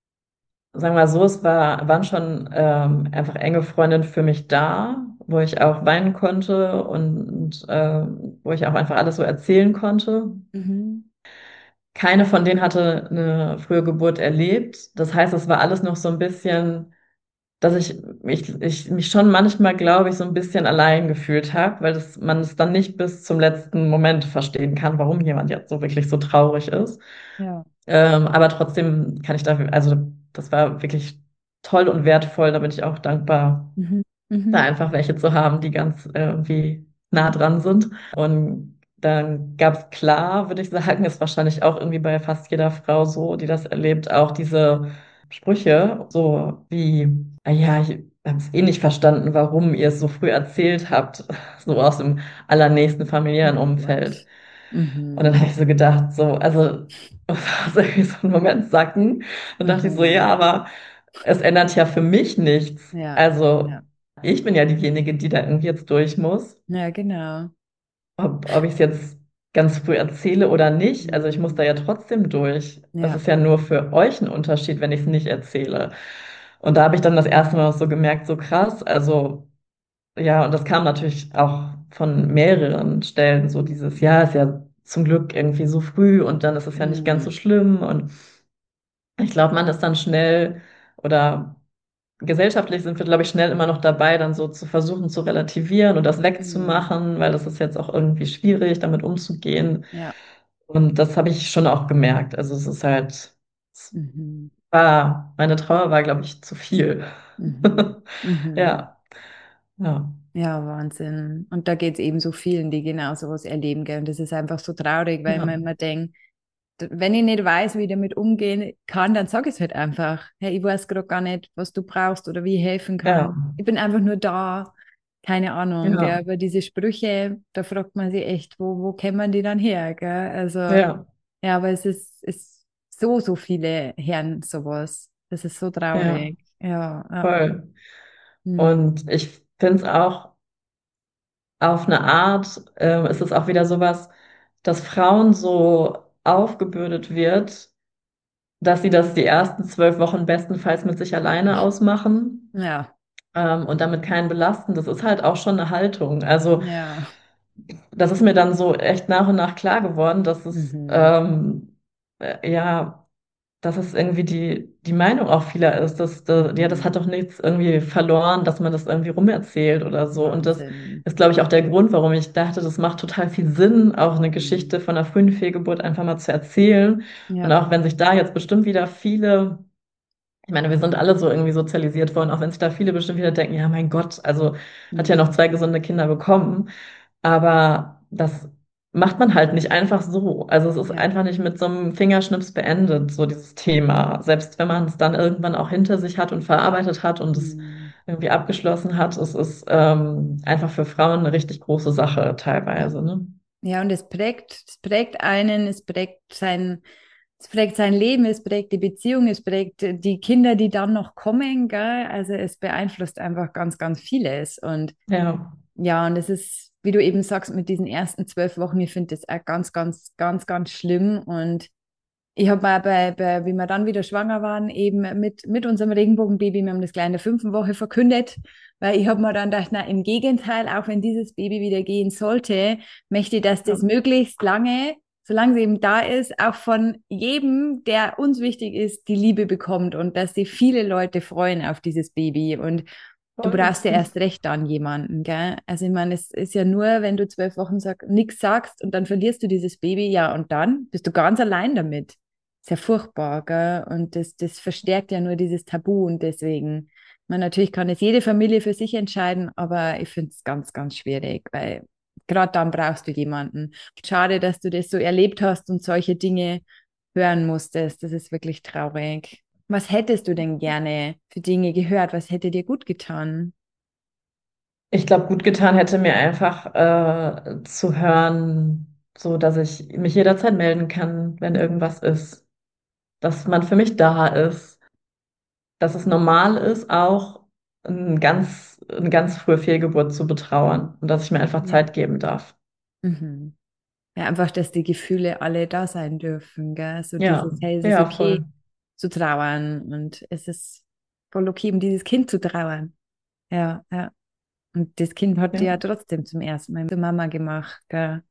Sagen wir mal so, es war, waren schon ähm, einfach enge Freundinnen für mich da, wo ich auch weinen konnte und ähm, wo ich auch einfach alles so erzählen konnte. Mhm. Keine von denen hatte eine frühe Geburt erlebt. Das heißt, es war alles noch so ein bisschen dass ich, ich, ich mich schon manchmal, glaube ich, so ein bisschen allein gefühlt habe, weil das, man es dann nicht bis zum letzten Moment verstehen kann, warum jemand jetzt so wirklich so traurig ist. Ja. Ähm, aber trotzdem kann ich dafür, also das war wirklich toll und wertvoll, da bin ich auch dankbar, Mhm. da Mhm. einfach welche zu haben, die ganz äh, irgendwie nah dran sind. Und dann gab es klar, würde ich sagen, ist wahrscheinlich auch irgendwie bei fast jeder Frau so, die das erlebt, auch diese Sprüche, so wie, ah ja, ich habe es eh nicht verstanden, warum ihr es so früh erzählt habt, so aus dem allernächsten familiären Oh Umfeld. Gott. Und dann habe Mhm. ich so gedacht, so, also, war so irgendwie so ein Moment sacken. Dann dachte ich so, ja, Mhm. aber es ändert ja für mich nichts. Ja. Also, Ja. ich bin ja diejenige, die da irgendwie jetzt durch muss. Ja, genau. Ob, ob ich es jetzt ganz früh erzähle oder nicht. Also, ich muss da ja Mhm. trotzdem durch. Es Ja. ist ja nur für euch ein Unterschied, wenn ich es nicht erzähle. Und da habe ich dann das erste Mal auch so gemerkt, so krass. Also, ja, und das kam natürlich auch von mehreren Stellen, so dieses, ja, ist ja zum Glück irgendwie so früh und dann ist es ja nicht ganz so Mhm. schlimm. Und ich glaube, man ist dann schnell oder gesellschaftlich sind wir, glaube ich, schnell immer noch dabei, dann so zu versuchen zu relativieren und das Mhm. wegzumachen, weil das ist jetzt auch irgendwie schwierig, damit umzugehen. Ja. Und das habe ich schon auch gemerkt. Also es ist halt, es Mhm. war, meine Trauer war, glaube ich, zu viel. Mhm. Mhm. Ja, ja, Ja, Wahnsinn. Und da geht es eben so vielen, die genau sowas erleben, gell? Und das ist einfach so traurig, weil ja, man immer denkt, d- wenn ich nicht weiß, wie ich damit umgehen kann, dann sag ich es halt einfach. Hey, ich weiß gerade gar nicht, was du brauchst oder wie ich helfen ja, kann. Ich bin einfach nur da. Keine Ahnung, gell? ja, Aber diese Sprüche, da fragt man sich echt, wo, wo kämen die dann her, gell? Also, ja, ja, aber es ist, ist so, so viele Herren sowas. Das ist so ja, traurig. Ja, ja. voll. Hm. Und ich finde es auch auf eine Art, ähm, ist es auch wieder sowas, dass Frauen so aufgebürdet wird, dass sie das die ersten zwölf Wochen bestenfalls mit sich alleine ausmachen, Ja, ähm, und damit keinen belasten. Das ist halt auch schon eine Haltung. Also ja. das ist mir dann so echt nach und nach klar geworden, dass es Mhm. ähm, äh, ja, dass es irgendwie die, die Meinung auch vieler ist, dass, äh, ja, das Mhm. hat doch nichts irgendwie verloren, dass man das irgendwie rumerzählt oder so. Und das Wahnsinn. ist, glaube ich, auch der Grund, warum ich dachte, das macht total viel Sinn, auch eine Mhm. Geschichte von einer frühen Fehlgeburt einfach mal zu erzählen. Und Ja. auch wenn sich da jetzt bestimmt wieder viele, ich meine, wir sind alle so irgendwie sozialisiert worden, auch wenn sich da viele bestimmt wieder denken, ja, mein Gott, also hat ja noch Mhm. zwei gesunde Kinder bekommen. Aber das macht man halt nicht einfach so. Also es ist Ja. einfach nicht mit so einem Fingerschnips beendet, so dieses Thema. Selbst wenn man es dann irgendwann auch hinter sich hat und verarbeitet hat und es Mhm. irgendwie abgeschlossen hat, es ist ähm, einfach für Frauen eine richtig große Sache Ja. teilweise, ne? Ja, und es prägt, es prägt einen, es prägt sein, es prägt sein Leben, es prägt die Beziehung, es prägt die Kinder, die dann noch kommen, gell? Also es beeinflusst einfach ganz, ganz vieles. Und Ja, ja, und es ist, wie du eben sagst, mit diesen ersten zwölf Wochen, ich finde das auch ganz, ganz, ganz, ganz schlimm. Und ich habe mal bei, bei, wie wir dann wieder schwanger waren, eben mit, mit unserem Regenbogenbaby, wir haben das gleich in der fünften Woche verkündet, weil ich habe mir dann gedacht, na, im Gegenteil, auch wenn dieses Baby wieder gehen sollte, möchte ich, dass ja, das möglichst lange, solange sie eben da ist, auch von jedem, der uns wichtig ist, die Liebe bekommt und dass sich viele Leute freuen auf dieses Baby. Und du voll. brauchst ja erst recht dann jemanden, gell? Also ich meine, es ist ja nur, wenn du zwölf Wochen sag, nichts sagst und dann verlierst du dieses Baby, ja, und dann bist du ganz allein damit. Ist ja furchtbar, gell? Und das, das verstärkt ja nur dieses Tabu und deswegen, ich meine, natürlich kann es jede Familie für sich entscheiden, aber ich finde es ganz, ganz schwierig, weil gerade dann brauchst du jemanden. Schade, dass du das so erlebt hast und solche Dinge hören musstest. Das ist wirklich traurig. Was hättest du denn gerne für Dinge gehört? Was hätte dir gut getan? Ich glaube, gut getan hätte mir einfach äh, zu hören, so dass ich mich jederzeit melden kann, wenn Mhm. irgendwas ist, dass man für mich da ist, dass es normal ist, auch ein ganz, eine ganz frühe Fehlgeburt zu betrauern und dass ich mir einfach Ja. Zeit geben darf. Mhm. Ja, einfach, dass die Gefühle alle da sein dürfen, gell? So Ja, dieses, hey, es ist ja, okay voll. zu trauern und es ist voll okay, um dieses Kind zu trauern. Ja, ja. Und das Kind hat die Ja. ja trotzdem zum ersten Mal zur Mama gemacht, gell?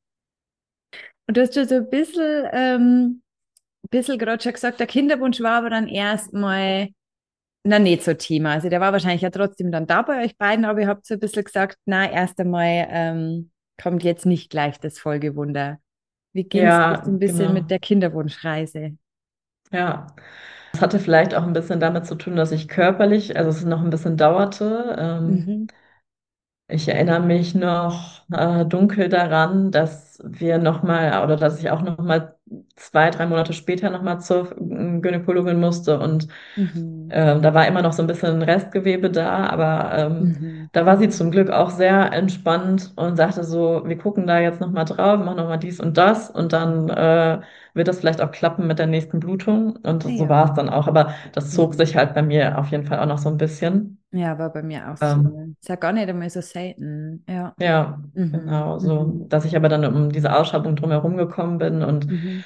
Und du hast schon so ein bisschen, ähm, ein bisschen gerade schon gesagt, der Kinderwunsch war aber dann erstmal na, nicht so Thema. Also der war wahrscheinlich ja trotzdem dann da bei euch beiden, aber ihr habt so ein bisschen gesagt, na, erst einmal ähm, kommt jetzt nicht gleich das Folgewunder. Wie ging es dir Ja, so ein bisschen mit genau. der Kinderwunschreise? Ja. Das hatte vielleicht auch ein bisschen damit zu tun, dass ich körperlich, also es noch ein bisschen dauerte. Ähm, Mhm, Ich erinnere mich noch äh, dunkel daran, dass wir noch mal oder dass ich auch noch mal zwei, drei Monate später noch mal zur äh, Gynäkologin musste und mhm, ähm, da war immer noch so ein bisschen Restgewebe da, aber ähm, mhm, da war sie zum Glück auch sehr entspannt und sagte so, wir gucken da jetzt noch mal drauf, machen noch mal dies und das und dann mhm. äh, wird das vielleicht auch klappen mit der nächsten Blutung und so war es Ja. dann auch, aber das zog sich Mhm. halt bei mir auf jeden Fall auch noch so ein bisschen. Ja, war bei mir auch so. Ähm, Ist ja gar nicht einmal so selten. Ja. Ja, Mhm, genau. So, mhm, dass ich aber dann um diese Ausschreibung drumherum gekommen bin und mhm,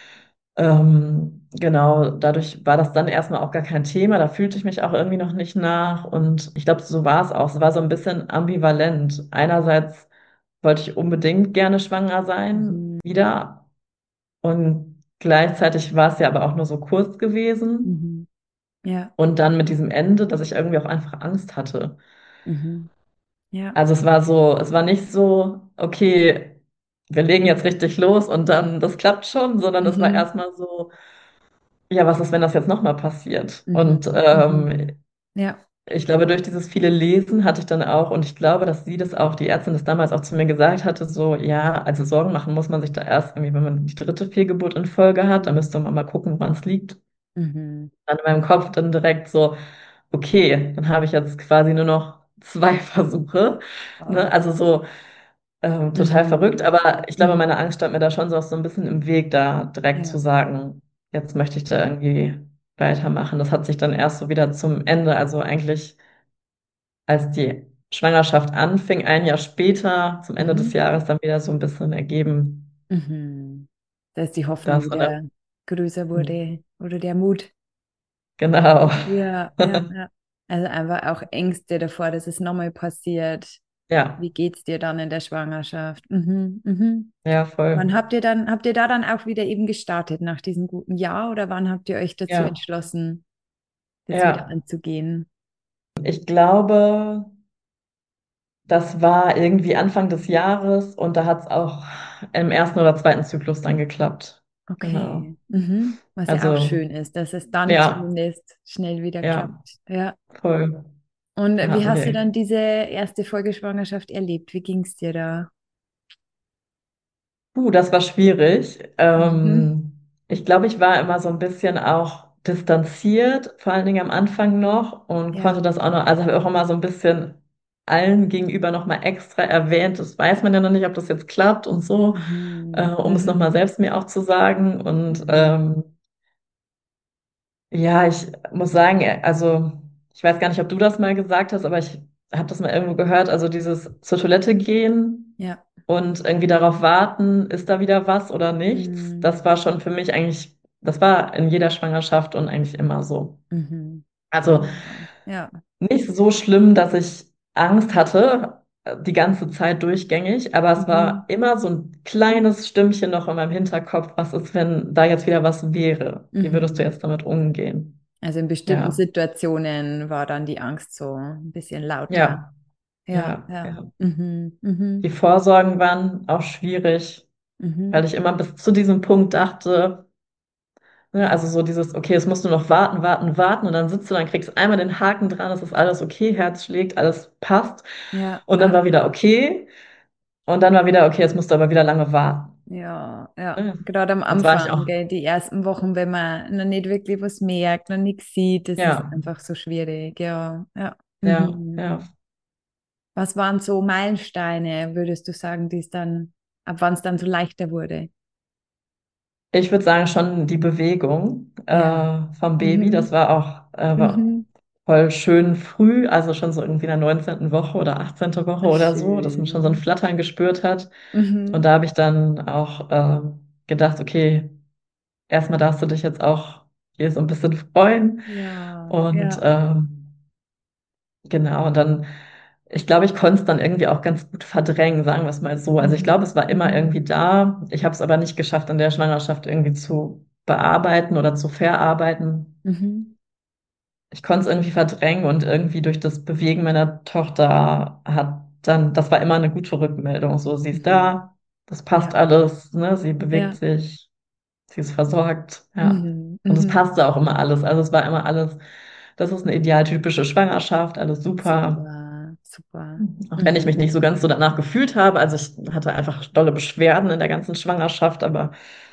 ähm, genau, dadurch war das dann erstmal auch gar kein Thema. Da fühlte ich mich auch irgendwie noch nicht nach. Und ich glaube, so war es auch. Es war so ein bisschen ambivalent. Einerseits wollte ich unbedingt gerne schwanger sein, mhm, wieder. Und gleichzeitig war es ja aber auch nur so kurz gewesen. mhm. Ja. Und dann mit diesem Ende, dass ich irgendwie auch einfach Angst hatte. Mhm. Ja. Also es war so, es war nicht so, okay, wir legen jetzt richtig los und dann, das klappt schon, sondern es war Mhm. erstmal so, ja, was ist, wenn das jetzt nochmal passiert? Und Mhm. Mhm. ähm, Ja. ich glaube, durch dieses viele Lesen hatte ich dann auch, und ich glaube, dass sie das auch, die Ärztin das damals auch zu mir gesagt hatte, so, ja, also Sorgen machen muss man sich da erst irgendwie, wenn man die dritte Fehlgeburt in Folge hat, da müsste man mal gucken, woran es liegt. Mhm. Dann in meinem Kopf dann direkt so, okay, dann habe ich jetzt quasi nur noch zwei Versuche. Ne? Ah. Also so, Ähm, total verrückt, Mhm. aber ich glaube, meine Mhm. Angst stand mir da schon so, so ein bisschen im Weg, da direkt zu Ja. sagen, jetzt möchte ich da irgendwie weitermachen. Das hat sich dann erst so wieder zum Ende, also eigentlich als die Schwangerschaft anfing, ein Jahr später, zum Ende des Mhm. Jahres, dann wieder so ein bisschen ergeben, Mhm. Dass die Hoffnung dass so eine, wieder größer hm, wurde oder der Mut. genau, Ja, ja, ja. Also einfach auch Ängste davor, dass es nochmal passiert. ja, Wie geht's dir dann in der Schwangerschaft? Mhm, mhm. ja, Wann voll, habt ihr dann, habt ihr da dann auch wieder eben gestartet nach diesem guten Jahr oder wann habt ihr euch dazu ja, entschlossen, das wieder ja. anzugehen? Ich glaube, das war irgendwie Anfang des Jahres und da hat es auch im ersten oder zweiten Zyklus dann geklappt. Genau. Okay. Mhm. Was ja auch Also, schön ist, dass es dann ja, zumindest schnell wieder ja, klappt. Ja. voll. Und Da wie hatten hast du wir. dann diese erste Folgeschwangerschaft erlebt? Wie ging es dir da? Uh, das war schwierig. Mhm. Ähm, ich glaube, ich war immer so ein bisschen auch distanziert, vor allen Dingen am Anfang noch und Ja. konnte das auch noch, also habe auch immer so ein bisschen allen gegenüber nochmal extra erwähnt. Das weiß man ja noch nicht, ob das jetzt klappt und so, äh, Mhm. um es nochmal Mhm. selbst mir auch zu sagen. Und Mhm. ähm, ja, ich muss sagen, äh, also ich weiß gar nicht, ob du das mal gesagt hast, aber ich habe das mal irgendwo gehört. Also dieses zur Toilette gehen Ja. und irgendwie darauf warten, ist da wieder was oder nichts, Mhm. das war schon für mich eigentlich, das war in jeder Schwangerschaft und eigentlich immer so. Mhm. Also Ja. Ja. nicht so schlimm, dass ich Angst hatte, äh, die ganze Zeit durchgängig, aber es Mhm. war immer so ein kleines Stimmchen noch in meinem Hinterkopf, was ist, wenn da jetzt wieder was wäre? Wie würdest du Mhm. jetzt damit umgehen? Also in bestimmten Ja, Situationen war dann die Angst so ein bisschen lauter. ja, Ja, ja, ja. ja. Mhm. Die Mhm. Vorsorgen waren auch schwierig, weil Mhm. ich immer bis zu diesem Punkt dachte, ne, Ja. also so dieses, okay, es musst du noch warten, warten, warten und dann sitzt du, dann kriegst du einmal den Haken dran, es ist alles okay, Herz schlägt, alles passt Ja. und dann Ja. war wieder okay und dann war wieder okay, jetzt musst du aber wieder lange warten. Ja, ja. Ne? Gerade am Jetzt war ich Anfang, auch, gell, die ersten Wochen, wenn man noch nicht wirklich was merkt, noch nichts sieht, das ist ja, einfach so schwierig. Ja, ja. ja, Mhm. ja. Was waren so Meilensteine, würdest du sagen, die es dann, ab wann es dann so leichter wurde? Ich würde sagen, schon die Bewegung Ja. äh, vom Baby, das Mhm. war auch äh, war Mhm. voll schön früh, also schon so irgendwie in der neunzehnten Woche oder achtzehnten Woche Ach, oder so, dass man schon so ein schön. Flattern gespürt hat. Und Mhm. da habe ich dann auch äh, gedacht, okay, erstmal darfst du dich jetzt auch hier so ein bisschen freuen. Ja, Und ja. ähm, genau, und dann, ich glaube, ich konnte es dann irgendwie auch ganz gut verdrängen, sagen wir es mal so. Also ich glaube, Mhm. es war immer Mhm. irgendwie da. Ich habe es aber nicht geschafft, in der Schwangerschaft irgendwie zu bearbeiten oder zu verarbeiten. Mhm. ich konnte es irgendwie verdrängen und irgendwie durch das Bewegen meiner Tochter hat dann, das war immer eine gute Rückmeldung. So, sie ist Mhm. da, das passt Ja, alles, ne? Sie bewegt ja. sich, sie ist versorgt, ja. Mhm. Und es Mhm. passte auch immer alles. Also es war immer alles, das ist eine idealtypische Schwangerschaft, alles super. Super, super. Auch wenn ich mich Mhm. nicht so ganz so danach gefühlt habe. Also ich hatte einfach dolle Beschwerden in der ganzen Schwangerschaft, aber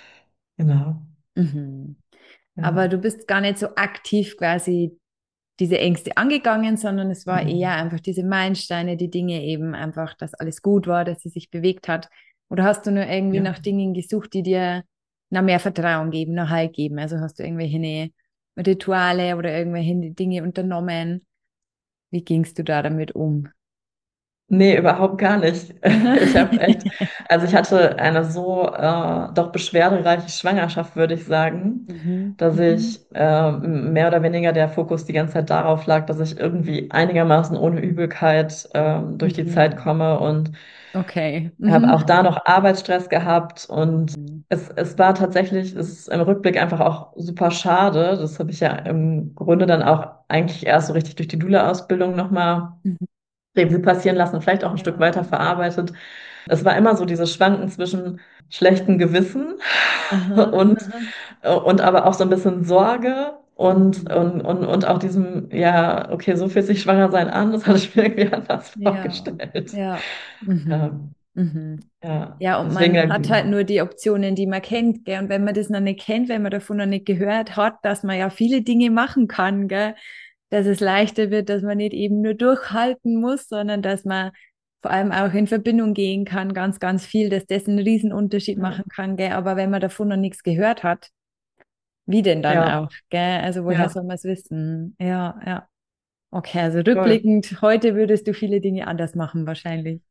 genau, Mhm. Aber ja. du bist gar nicht so aktiv quasi diese Ängste angegangen, sondern es war eher Mhm. einfach diese Meilensteine, die Dinge eben einfach, dass alles gut war, dass sie sich bewegt hat. Oder hast du nur irgendwie Ja. nach Dingen gesucht, die dir noch mehr Vertrauen geben, noch Halt geben? Also hast du irgendwelche ne, Rituale oder irgendwelche Dinge unternommen? Wie gingst du da damit um? Nee, überhaupt gar nicht. Ich habe echt, also ich hatte eine so äh, doch beschwerdereiche Schwangerschaft, würde ich sagen, Mhm. dass Mhm. ich äh, mehr oder weniger der Fokus die ganze Zeit darauf lag, dass ich irgendwie einigermaßen ohne Übelkeit ähm, durch die Zeit Mhm. komme und Okay. habe auch Mhm. da noch Arbeitsstress gehabt und Mhm. es, es war tatsächlich, es ist im Rückblick einfach auch super schade. Das habe ich ja im Grunde dann auch eigentlich erst so richtig durch die Doula-Ausbildung nochmal Mhm. Revue passieren lassen, vielleicht auch ein Stück weiter Ja. verarbeitet. Es war immer so dieses Schwanken zwischen schlechtem Gewissen Aha. und, Aha. und aber auch so ein bisschen Sorge und, Mhm. und, und, und auch diesem, ja, okay, so fühlt sich schwanger sein an, das hatte ich mir irgendwie anders Ja. vorgestellt. Ja. Ja, Mhm. Mhm. ja, Ja, und deswegen, man hat halt äh, nur die Optionen, die man kennt, gell? Und wenn man das noch nicht kennt, wenn man davon noch nicht gehört hat, dass man ja viele Dinge machen kann, gell? Dass es leichter wird, dass man nicht eben nur durchhalten muss, sondern dass man vor allem auch in Verbindung gehen kann, ganz, ganz viel, dass das einen riesen Unterschied ja, machen kann, gell? Aber wenn man davon noch nichts gehört hat, wie denn dann ja, auch, gell? Also woher ja, soll man es wissen? Ja, ja. Okay, also voll. rückblickend, heute würdest du viele Dinge anders machen, wahrscheinlich.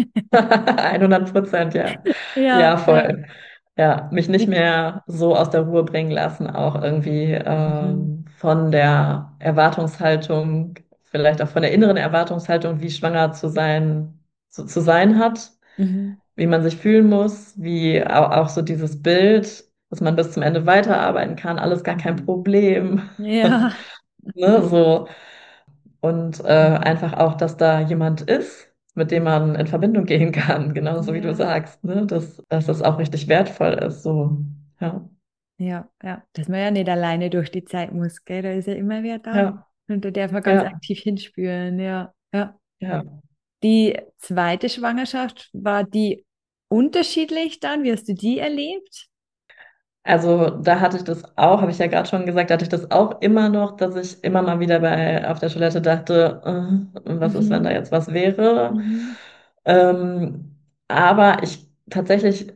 hundert Prozent, ja. Ja, Ja, ja. voll. Ja, mich nicht Wie, mehr so aus der Ruhe bringen lassen, auch irgendwie mhm. ähm, von der Erwartungshaltung, vielleicht auch von der inneren Erwartungshaltung, wie schwanger zu sein, zu, zu sein hat, Mhm. wie man sich fühlen muss, wie auch, auch so dieses Bild, dass man bis zum Ende weiterarbeiten kann, alles gar kein Mhm. Problem. Ja. Ne, so. Und äh, Mhm. einfach auch, dass da jemand ist, mit dem man in Verbindung gehen kann, genauso wie du Ja, sagst, ne? Dass, dass das auch richtig wertvoll ist. So, ja, ja, ja. Dass man ja nicht alleine durch die Zeit muss, gell? Da ist ja immer wer da. ja, Und da darf man ganz ja, aktiv hinspüren, ja, ja. ja. Die zweite Schwangerschaft, war die unterschiedlich dann? Wie hast du die erlebt? Also da hatte ich das auch, habe ich ja gerade schon gesagt, da hatte ich das auch immer noch, dass ich immer mal wieder bei auf der Toilette dachte, äh, was ist, wenn da Mhm. jetzt was wäre? Mhm. Ähm, aber ich tatsächlich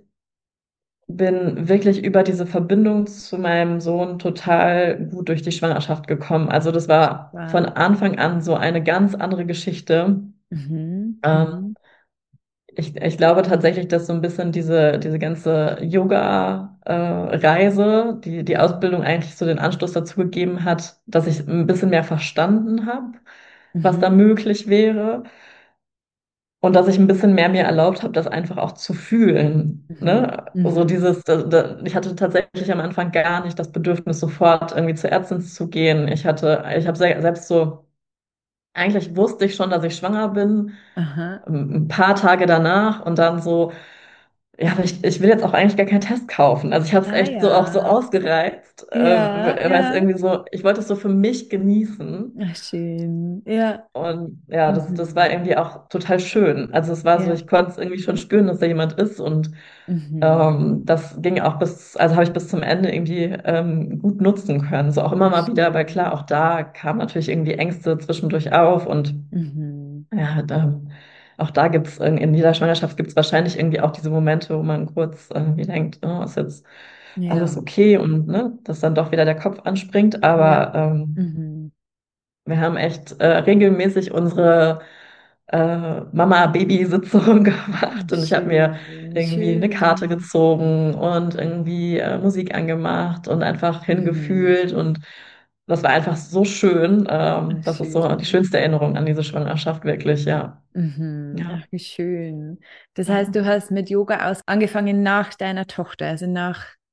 bin wirklich über diese Verbindung zu meinem Sohn total gut durch die Schwangerschaft gekommen. Also das war von War. Anfang an so eine ganz andere Geschichte. Mhm. Ähm, Mhm. ich, ich glaube tatsächlich, dass so ein bisschen diese, diese ganze Yoga-Reise, die, die Mhm. Ausbildung eigentlich so den Anstoß dazu gegeben hat, dass ich ein bisschen mehr verstanden habe, was da Mhm. möglich wäre. Und dass ich ein bisschen mehr mir erlaubt habe, das einfach auch zu fühlen. Mhm. Ne? So Mhm. dieses, da, da, ich hatte tatsächlich am Anfang gar nicht das Bedürfnis, sofort irgendwie zur Ärztin zu gehen. Ich hatte, ich habe se selbst so, eigentlich wusste ich schon, dass ich schwanger bin, Aha. ähm, ein paar Tage danach und dann so, ja, aber ich, ich will jetzt auch eigentlich gar keinen Test kaufen. Also ich habe es Ah echt so auch so ja. ausgereizt, äh, Ja, weil es ja. irgendwie so, ich wollte es so für mich genießen. Ach, schön. Ja. Und ja, das, das war Mhm. irgendwie auch total schön. Also es war so, Ja. ich konnte es irgendwie schon spüren, dass da jemand ist und Mhm. ähm, das ging auch bis, also habe ich bis zum Ende irgendwie ähm, gut nutzen können. So auch immer Ach, mal wieder, weil schön. klar, auch da kamen natürlich irgendwie Ängste zwischendurch auf und Mhm. ja, da, auch da gibt es, in jeder Schwangerschaft gibt es wahrscheinlich irgendwie auch diese Momente, wo man kurz irgendwie denkt, oh, ist jetzt alles Ja. okay und ne, dass dann doch wieder der Kopf anspringt. Aber Ja. ähm, Mhm. wir haben echt äh, regelmäßig unsere äh, Mama-Baby-Sitzung gemacht und ich habe mir Schön. irgendwie eine Karte Schön. gezogen und irgendwie äh, Musik angemacht und einfach Mhm. hingefühlt und das war einfach so schön. Ach, Ähm, das ist so die schön. schönste Erinnerung an diese Schwangerschaft, wirklich, ja. Mhm. Ja, Ach, wie schön. Das heißt, ja. du hast mit Yoga aus angefangen nach deiner Tochter, also nach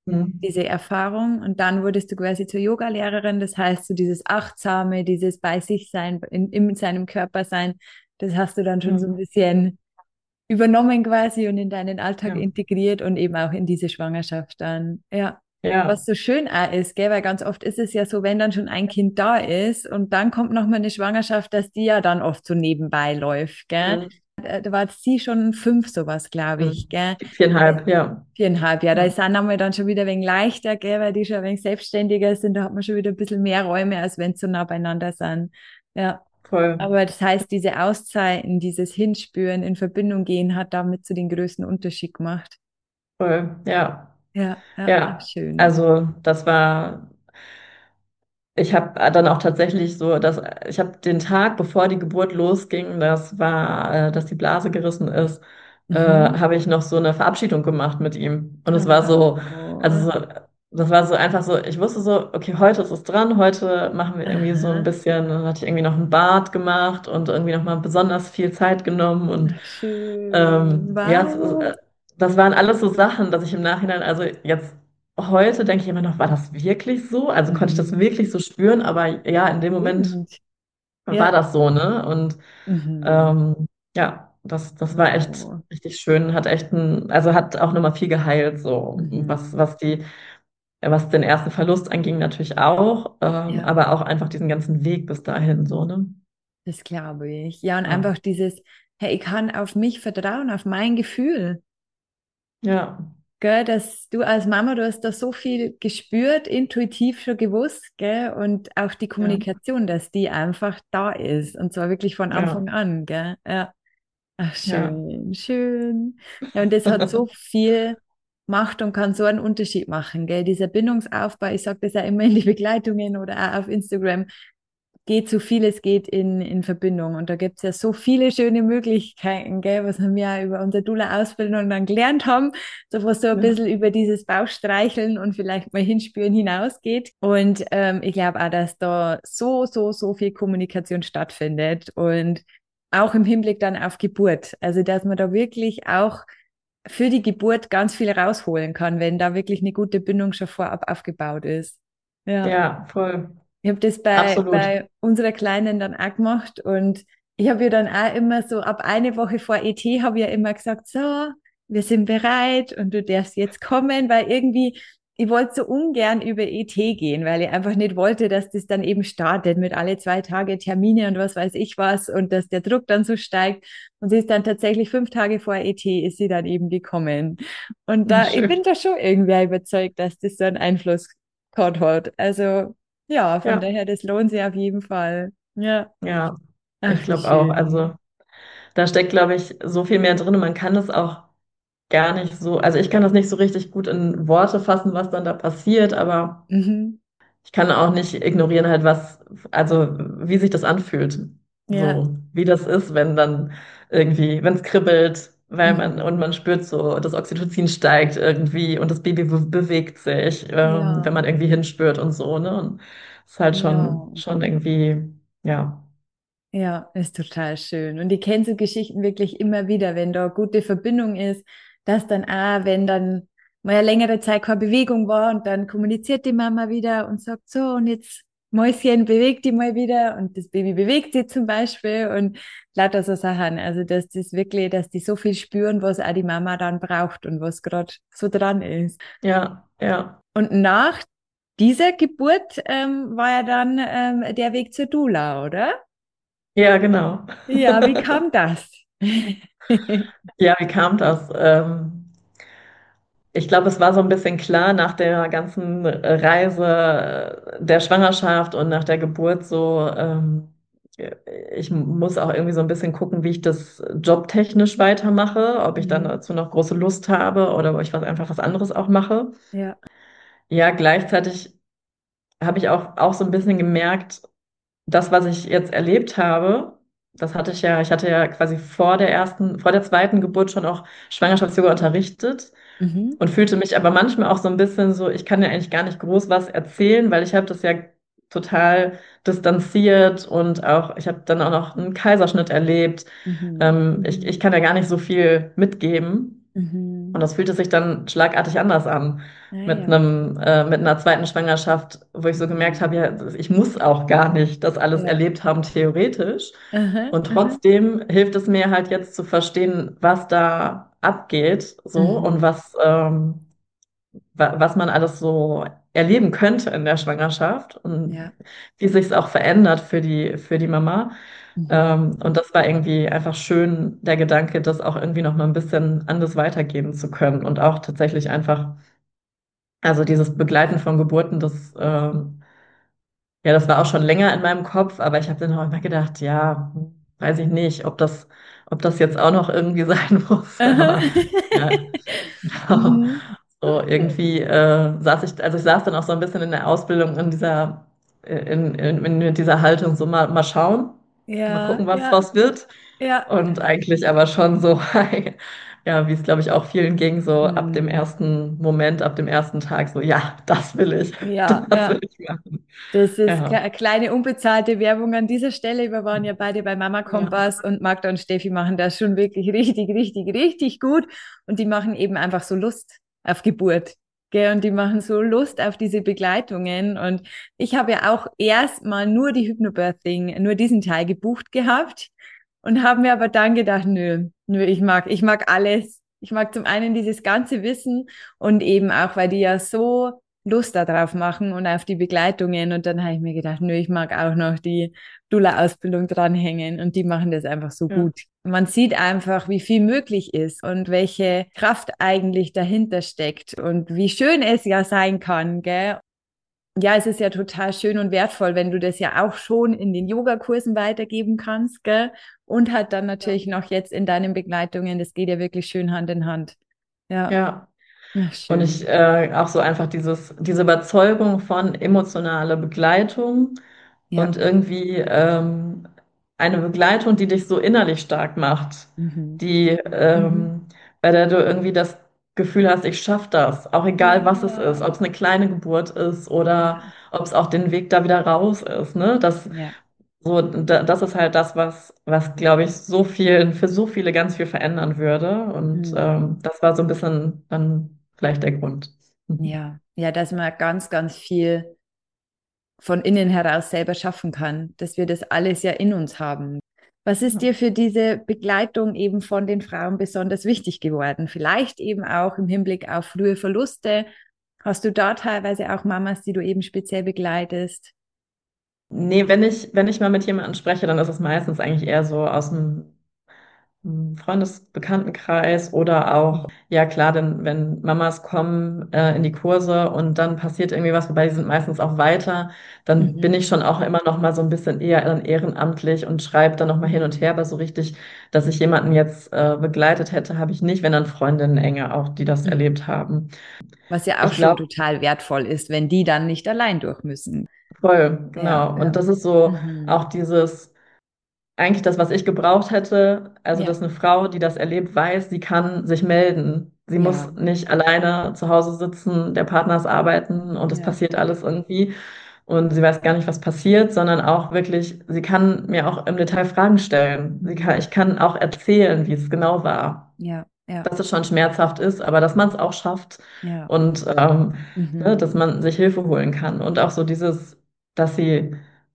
Mhm. diese Erfahrung. Und dann wurdest du quasi zur Yogalehrerin. Das heißt, so dieses Achtsame, dieses bei sich sein, in, in seinem Körper sein, das hast du dann schon so ein Mhm. bisschen übernommen quasi und in deinen Alltag Ja. integriert und eben auch in diese Schwangerschaft dann. Ja. Ja. Was so schön auch ist, gell, weil ganz oft ist es ja so, wenn dann schon ein Kind da ist und dann kommt noch mal eine Schwangerschaft, dass die ja dann oft so nebenbei läuft, gell. Mhm. Da da war jetzt sie schon fünf, sowas, glaube ich, Mhm. gell. Die viereinhalb, ja. Viereinhalb, ja, da Ja, ist dann einmal dann schon wieder ein wenig leichter, gell, weil die schon ein wenig selbstständiger sind, da hat man schon wieder ein bisschen mehr Räume, als wenn sie so nah beieinander sind. Ja. voll, Aber das heißt, diese Auszeiten, dieses Hinspüren, in Verbindung gehen, hat damit so den größten Unterschied gemacht. voll, ja. Ja, ja, ach, Ja, schön. also das war, ich habe dann auch tatsächlich so, dass ich habe den Tag, bevor die Geburt losging, das war, äh, dass die Blase gerissen ist, äh, Mhm. habe ich noch so eine Verabschiedung gemacht mit ihm. Und es war so, also Oh, so, das war so einfach so, ich wusste so, okay, heute ist es dran, heute machen wir irgendwie so ein aha, bisschen, dann hatte ich irgendwie noch ein Bad gemacht und irgendwie noch mal besonders viel Zeit genommen und ach, schön. ähm, ja, es, ist, Wow. äh, das waren alles so Sachen, dass ich im Nachhinein, also jetzt heute denke ich immer noch, war das wirklich so? Also konnte ich das Mhm. wirklich so spüren? Aber ja, in dem Moment Stimmt. war Ja. das so, ne? Und Mhm. ähm, ja, das, das war echt Wow. richtig schön, hat echt ein, also hat auch nochmal viel geheilt, so was, Mhm. was die, was den ersten Verlust anging, natürlich auch, ähm, Ja, aber auch einfach diesen ganzen Weg bis dahin, so, ne? das glaube ich. Ja, und Ja, einfach dieses, hey, ich kann auf mich vertrauen, auf mein Gefühl. ja, Gell, dass du als Mama, du hast da so viel gespürt, intuitiv schon gewusst, gell, und auch die ja, Kommunikation, dass die einfach da ist und zwar wirklich von ja, Anfang an, gell, ja, ach, ja, schön, schön. Ja, und das hat so viel Macht und kann so einen Unterschied machen, gell, dieser Bindungsaufbau, ich sage das ja immer in die Begleitungen oder auch auf Instagram, geht so viel es geht in, in Verbindung. Und da gibt es ja so viele schöne Möglichkeiten, gell, was wir ja über unsere Dula-Ausbildung dann gelernt haben, so was so ein ja, bisschen über dieses Bauchstreicheln und vielleicht mal hinspüren hinausgeht. Und ähm, ich glaube auch, dass da so, so, so viel Kommunikation stattfindet und auch im Hinblick dann auf Geburt. Also, dass man da wirklich auch für die Geburt ganz viel rausholen kann, wenn da wirklich eine gute Bindung schon vorab aufgebaut ist. Ja. ja, voll, Ich habe das bei, absolut. bei unserer Kleinen dann auch gemacht und ich habe ja dann auch immer so ab eine Woche vor E T habe ich ja immer gesagt, so, wir sind bereit und du darfst jetzt kommen, weil irgendwie, ich wollte so ungern über E T gehen, weil ich einfach nicht wollte, dass das dann eben startet mit alle zwei Tage Termine und was weiß ich was und dass der Druck dann so steigt. Und sie ist dann tatsächlich fünf Tage vor E T ist sie dann eben gekommen. Und Ach, da, ich bin schön. da schon irgendwie überzeugt, dass das so einen Einfluss gehabt hat. Also, ja, von Ja, daher, das lohnt sich auf jeden Fall. Ja, ja, ich ach, wie glaube auch. schön. Also da steckt, glaube ich, so viel mehr drin. Und man kann es auch gar nicht so, also ich kann das nicht so richtig gut in Worte fassen, was dann da passiert, aber Mhm. ich kann auch nicht ignorieren halt, was, also wie sich das anfühlt. Ja, So, wie das ist, wenn dann irgendwie, wenn es kribbelt, weil man, und mhm. man spürt so, das Oxytocin steigt irgendwie und das Baby be bewegt sich, ähm, wenn Ja, man irgendwie hinspürt und so, ne? Und es ist halt ja, schon, schon irgendwie, ja, ja, ist total schön. Und ich kenne so Geschichten wirklich immer wieder, wenn da gute Verbindung ist, dass dann auch, wenn dann mal eine längere Zeit keine Bewegung war und dann kommuniziert die Mama wieder und sagt so, und jetzt Mäuschen, bewegt die mal wieder und das Baby bewegt sie zum Beispiel und lauter so Sachen. Also, dass das wirklich, dass die so viel spüren, was auch die Mama dann braucht und was gerade so dran ist. ja, ja, Und nach dieser Geburt ähm, war ja dann ähm, der Weg zur Dula, oder? ja, genau. Ja, wie kam das? Ja, wie kam das? Ähm, ich glaube, es war so ein bisschen klar nach der ganzen Reise der Schwangerschaft und nach der Geburt so, ähm, ich muss auch irgendwie so ein bisschen gucken, wie ich das jobtechnisch weitermache, ob ich dann Mhm. dazu noch große Lust habe oder ob ich was einfach was anderes auch mache. Ja. Ja, gleichzeitig habe ich auch, auch so ein bisschen gemerkt, das, was ich jetzt erlebt habe, das hatte ich ja, ich hatte ja quasi vor der ersten, vor der zweiten Geburt schon auch Schwangerschafts-Yoga unterrichtet Mhm. und fühlte mich aber manchmal auch so ein bisschen so, ich kann ja eigentlich gar nicht groß was erzählen, weil ich habe das ja total distanziert und auch, ich habe dann auch noch einen Kaiserschnitt erlebt. Mhm. Ähm, ich, ich kann ja gar nicht so viel mitgeben. Und Mhm. das fühlte sich dann schlagartig anders an. Ah, Mit ja. einem, äh, mit einer zweiten Schwangerschaft, wo ich so gemerkt habe, Mhm. ja, ich muss auch gar nicht das alles Ja. erlebt haben, theoretisch. Aha, Und aha. trotzdem hilft es mir halt jetzt zu verstehen, was da abgeht, so und Mhm. was, ähm, wa was man alles so erleben könnte in der Schwangerschaft und Ja. wie sich es auch verändert für die, für die Mama. Mhm. Ähm, und das war irgendwie einfach schön, der Gedanke, das auch irgendwie noch mal ein bisschen anders weitergeben zu können und auch tatsächlich einfach, also dieses Begleiten von Geburten, das, ähm, ja, das war auch schon länger in meinem Kopf, aber ich habe dann auch immer gedacht, ja, weiß ich nicht, ob das, ob das jetzt auch noch irgendwie sein muss, Aha. aber ja, genau. Mhm. So irgendwie äh, saß ich, also ich saß dann auch so ein bisschen in der Ausbildung in dieser, in, in, in dieser Haltung, so mal, mal schauen, mal Ja, gucken, was ja, draus wird. ja. Und eigentlich aber schon so, ja, wie es glaube ich auch vielen ging, so ab dem Mhm. ersten Moment, ab dem ersten Tag, so, ja, das will ich, Ja, das will ja. ich machen. Das ist Ja, kle- kleine unbezahlte Werbung an dieser Stelle. Wir waren ja beide bei Mama ja, Kompass und Magda und Steffi machen das schon wirklich richtig, richtig, richtig gut. Und die machen eben einfach so Lust auf Geburt. Gell? Und die machen so Lust auf diese Begleitungen. Und ich habe ja auch erstmal nur die Hypnobirthing, nur diesen Teil gebucht gehabt und habe mir aber dann gedacht, nö, nö, ich mag, ich mag alles. Ich mag zum einen dieses ganze Wissen und eben auch, weil die ja so Lust darauf machen und auf die Begleitungen. Und dann habe ich mir gedacht, nö, ich mag auch noch die Dula-Ausbildung dranhängen und die machen das einfach so ja, gut. Man sieht einfach, wie viel möglich ist und welche Kraft eigentlich dahinter steckt und wie schön es ja sein kann, gell? Ja, es ist ja total schön und wertvoll, wenn du das ja auch schon in den Yogakursen weitergeben kannst, gell? Und halt dann ja. natürlich noch jetzt in deinen Begleitungen, das geht ja wirklich schön Hand in Hand. Ja, Ja. ja, Und schön. ich äh, auch so einfach dieses, diese Überzeugung von emotionaler Begleitung Ja. und irgendwie ähm, eine Begleitung, die dich so innerlich stark macht, Mhm. die, Mhm. ähm, bei der du irgendwie das Gefühl hast, ich schaffe das, auch egal was es ist, Ja, ob es eine kleine Geburt ist oder ja, ob es auch den Weg da wieder raus ist, ne? Das, ja. so, da, das ist halt das, was, was glaube ich, so vielen, für so viele ganz viel verändern würde. Und Mhm. ähm, das war so ein bisschen dann vielleicht der Grund. Ja, ja, dass man ganz, ganz viel von innen heraus selber schaffen kann, dass wir das alles ja in uns haben. Was ist Ja. dir für diese Begleitung eben von den Frauen besonders wichtig geworden? Vielleicht eben auch im Hinblick auf frühe Verluste. Hast du da teilweise auch Mamas, die du eben speziell begleitest? Nee, wenn ich, wenn ich mal mit jemandem spreche, dann ist es meistens eigentlich eher so aus dem mm, Freundesbekanntenkreis oder auch, ja klar, denn wenn Mamas kommen äh, in die Kurse und dann passiert irgendwie was, wobei die sind meistens auch weiter, dann bin Mhm. ich schon auch immer noch mal so ein bisschen eher dann ehrenamtlich und schreibe dann noch mal hin und her, Mhm. aber so richtig, dass ich jemanden jetzt äh, begleitet hätte, habe ich nicht, wenn dann Freundinnen enge auch, die das Mhm. erlebt haben. Was ja auch Ich schon glaube, total wertvoll ist, wenn die dann nicht allein durch müssen. voll, Ja, genau. Und ja. das ist so auch Mhm. dieses eigentlich das, was ich gebraucht hätte, also Ja, dass eine Frau, die das erlebt, weiß, sie kann sich melden. Sie ja, muss nicht alleine zu Hause sitzen, der Partner ist arbeiten und es ja. passiert alles irgendwie und sie weiß gar nicht, was passiert, sondern auch wirklich, sie kann mir auch im Detail Fragen stellen. Sie kann, Mhm. ich kann auch erzählen, wie es genau war. Ja, ja, Dass es schon schmerzhaft ist, aber dass man es auch schafft ja. und ähm, ne, Mhm. dass man sich Hilfe holen kann und auch so dieses, dass sie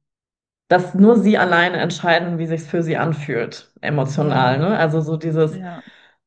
dass nur sie alleine entscheiden, wie sich's für sie anfühlt, emotional, Ja, ne? Also so dieses, ja,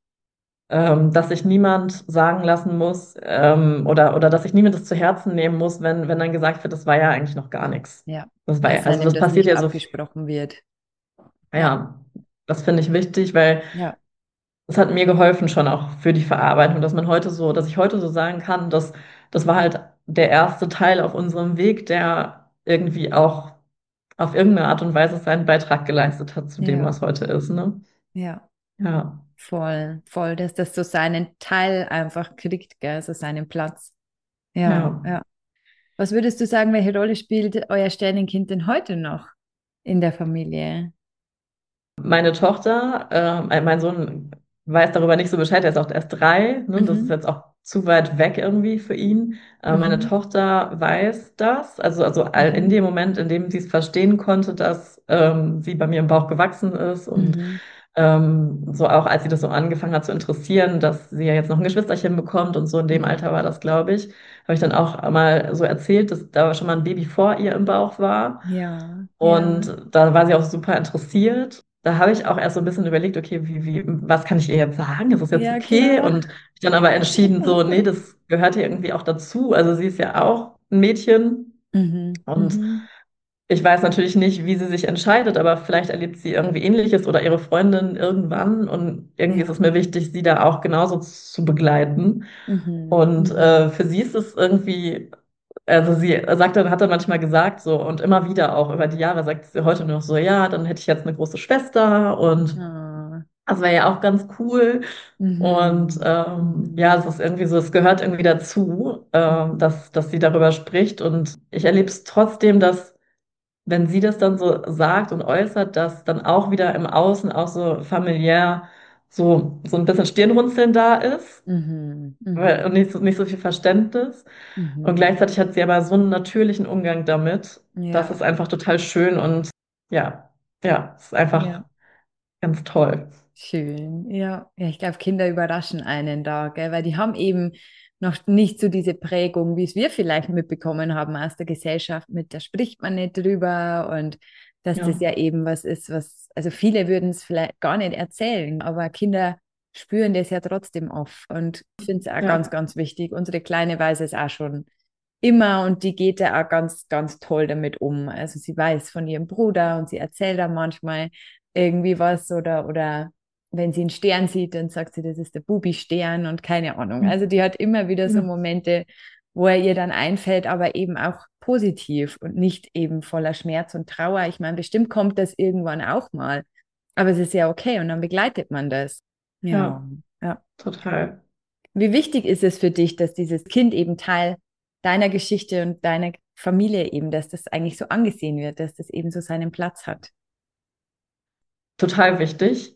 ähm, dass sich niemand sagen lassen muss, ähm, oder, oder dass sich niemand das zu Herzen nehmen muss, wenn, wenn dann gesagt wird, das war ja eigentlich noch gar nichts. ja. Das war ja, Dass also einem das das passiert nicht ja so, abgesprochen wird. Ja, ja, das finde ich wichtig, weil ja, das hat mir geholfen schon auch für die Verarbeitung, dass man heute so, dass ich heute so sagen kann, dass das war halt der erste Teil auf unserem Weg, der irgendwie auch auf irgendeine Art und Weise seinen Beitrag geleistet hat zu dem, ja, was heute ist, ne? ja. Ja, Voll, voll, dass das so seinen Teil einfach kriegt, gell, so seinen Platz. Ja, ja. ja. Was würdest du sagen, welche Rolle spielt euer Sternenkind denn heute noch in der Familie? Meine Tochter, äh, mein Sohn weiß darüber nicht so Bescheid, er ist auch erst drei, ne? Das ist Mhm, jetzt auch zu weit weg irgendwie für ihn. Äh, meine mhm, Tochter weiß das, also, also all- in mhm, dem Moment, in dem sie es verstehen konnte, dass ähm, sie bei mir im Bauch gewachsen ist und mhm, ähm, so auch als sie das so angefangen hat zu interessieren, dass sie ja jetzt noch ein Geschwisterchen bekommt und so in dem Mhm. Alter war das, glaube ich, habe ich dann auch mal so erzählt, dass da schon mal ein Baby vor ihr im Bauch war. Ja, ja, Und da war sie auch super interessiert. Da habe ich auch erst so ein bisschen überlegt, okay, wie, wie, was kann ich ihr jetzt sagen? Ist das jetzt ja, okay? klar. Und ich dann aber entschieden, so, nee, das gehört ihr irgendwie auch dazu. Also sie ist ja auch ein Mädchen. Mhm. Und Mhm. ich weiß natürlich nicht, wie sie sich entscheidet, aber vielleicht erlebt sie irgendwie Ähnliches oder ihre Freundin irgendwann. Und irgendwie ist Ja. es mir wichtig, sie da auch genauso zu begleiten. Mhm. Und Mhm. äh, für sie ist es irgendwie, also sie sagt dann, hat er manchmal gesagt so und immer wieder auch über die Jahre sagt sie heute nur noch so, ja, dann hätte ich jetzt eine große Schwester und Ah. das wäre ja auch ganz cool. Und Mhm. ähm, ja, Mhm. es ist irgendwie so, es gehört irgendwie dazu, ähm, Mhm. dass, dass sie darüber spricht. Und ich erlebe es trotzdem, dass wenn sie das dann so sagt und äußert, dass dann auch wieder im Außen auch so familiär so, so ein bisschen Stirnrunzeln da ist, Mhm. weil, und Mhm. nicht so, nicht so viel Verständnis. Und Mhm. gleichzeitig hat sie aber so einen natürlichen Umgang damit. Das Ja, ist einfach total schön und ja, ja, es ist einfach ja, ganz toll. schön. Ja, ja, ich glaube, Kinder überraschen einen da, gell? Weil die haben eben noch nicht so diese Prägung, wie es wir vielleicht mitbekommen haben aus der Gesellschaft, mit da spricht man nicht drüber und dass das Ja, ja eben was ist, was, also viele würden es vielleicht gar nicht erzählen, aber Kinder spüren das ja trotzdem oft. Und ich finde es auch ganz, ja, ganz wichtig. Unsere Kleine weiß es auch schon immer und die geht da auch ganz, ganz toll damit um. Also sie weiß von ihrem Bruder und sie erzählt da manchmal irgendwie was oder, oder wenn sie einen Stern sieht, dann sagt sie, das ist der Bubi-Stern und keine Ahnung. Also die hat immer wieder so ja, Momente, wo er ihr dann einfällt, aber eben auch positiv und nicht eben voller Schmerz und Trauer. Ich meine, bestimmt kommt das irgendwann auch mal, aber es ist ja okay und dann begleitet man das. Ja, ja, ja. total. Wie wichtig ist es für dich, dass dieses Kind eben Teil deiner Geschichte und deiner Familie eben, dass das eigentlich so angesehen wird, dass das eben so seinen Platz hat? Total wichtig.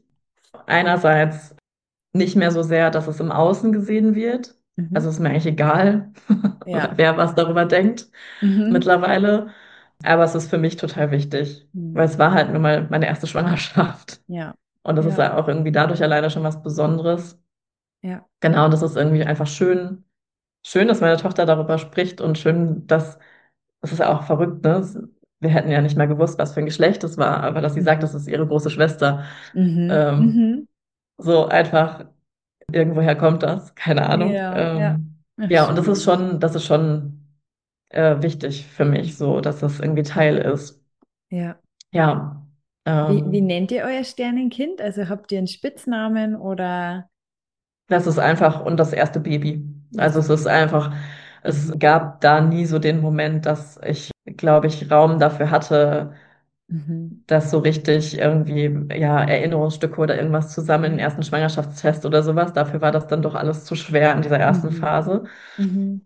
Einerseits nicht mehr so sehr, dass es im Außen gesehen wird. Also Mhm. ist mir eigentlich egal, Ja. wer was darüber denkt Mhm. mittlerweile. Aber es ist für mich total wichtig, weil es Mhm. war halt nur mal meine erste Schwangerschaft. Ja. Und das ist Ja. ja auch irgendwie dadurch alleine schon was Besonderes. Ja. Genau, und das ist irgendwie einfach schön, schön, dass meine Tochter darüber spricht und schön, dass, das ist ja auch verrückt, ne? Wir hätten ja nicht mal gewusst, was für ein Geschlecht es war, aber dass sie sagt, das Mhm. ist ihre große Schwester. Mhm. Ähm, Mhm. so einfach, irgendwoher kommt das, keine Ahnung. Ja. Ja. Ähm, Ach, ja, und das ist schön. schon, das ist schon äh, wichtig für mich, so, Mhm. dass das irgendwie Teil ist. Ja. Ja, Wie, wie ähm, nennt ihr euer Sternenkind? Also habt ihr einen Spitznamen oder das ist einfach und das erste Baby. Also erste es ist Baby? einfach, es gab da nie so den Moment, dass ich, glaube ich, Raum dafür hatte, Mhm. das so richtig irgendwie, ja, Erinnerungsstücke oder irgendwas zu sammeln, den Ja. ersten Schwangerschaftstest oder sowas. Dafür war das dann doch alles zu schwer in dieser ersten Mhm. Phase. Mhm.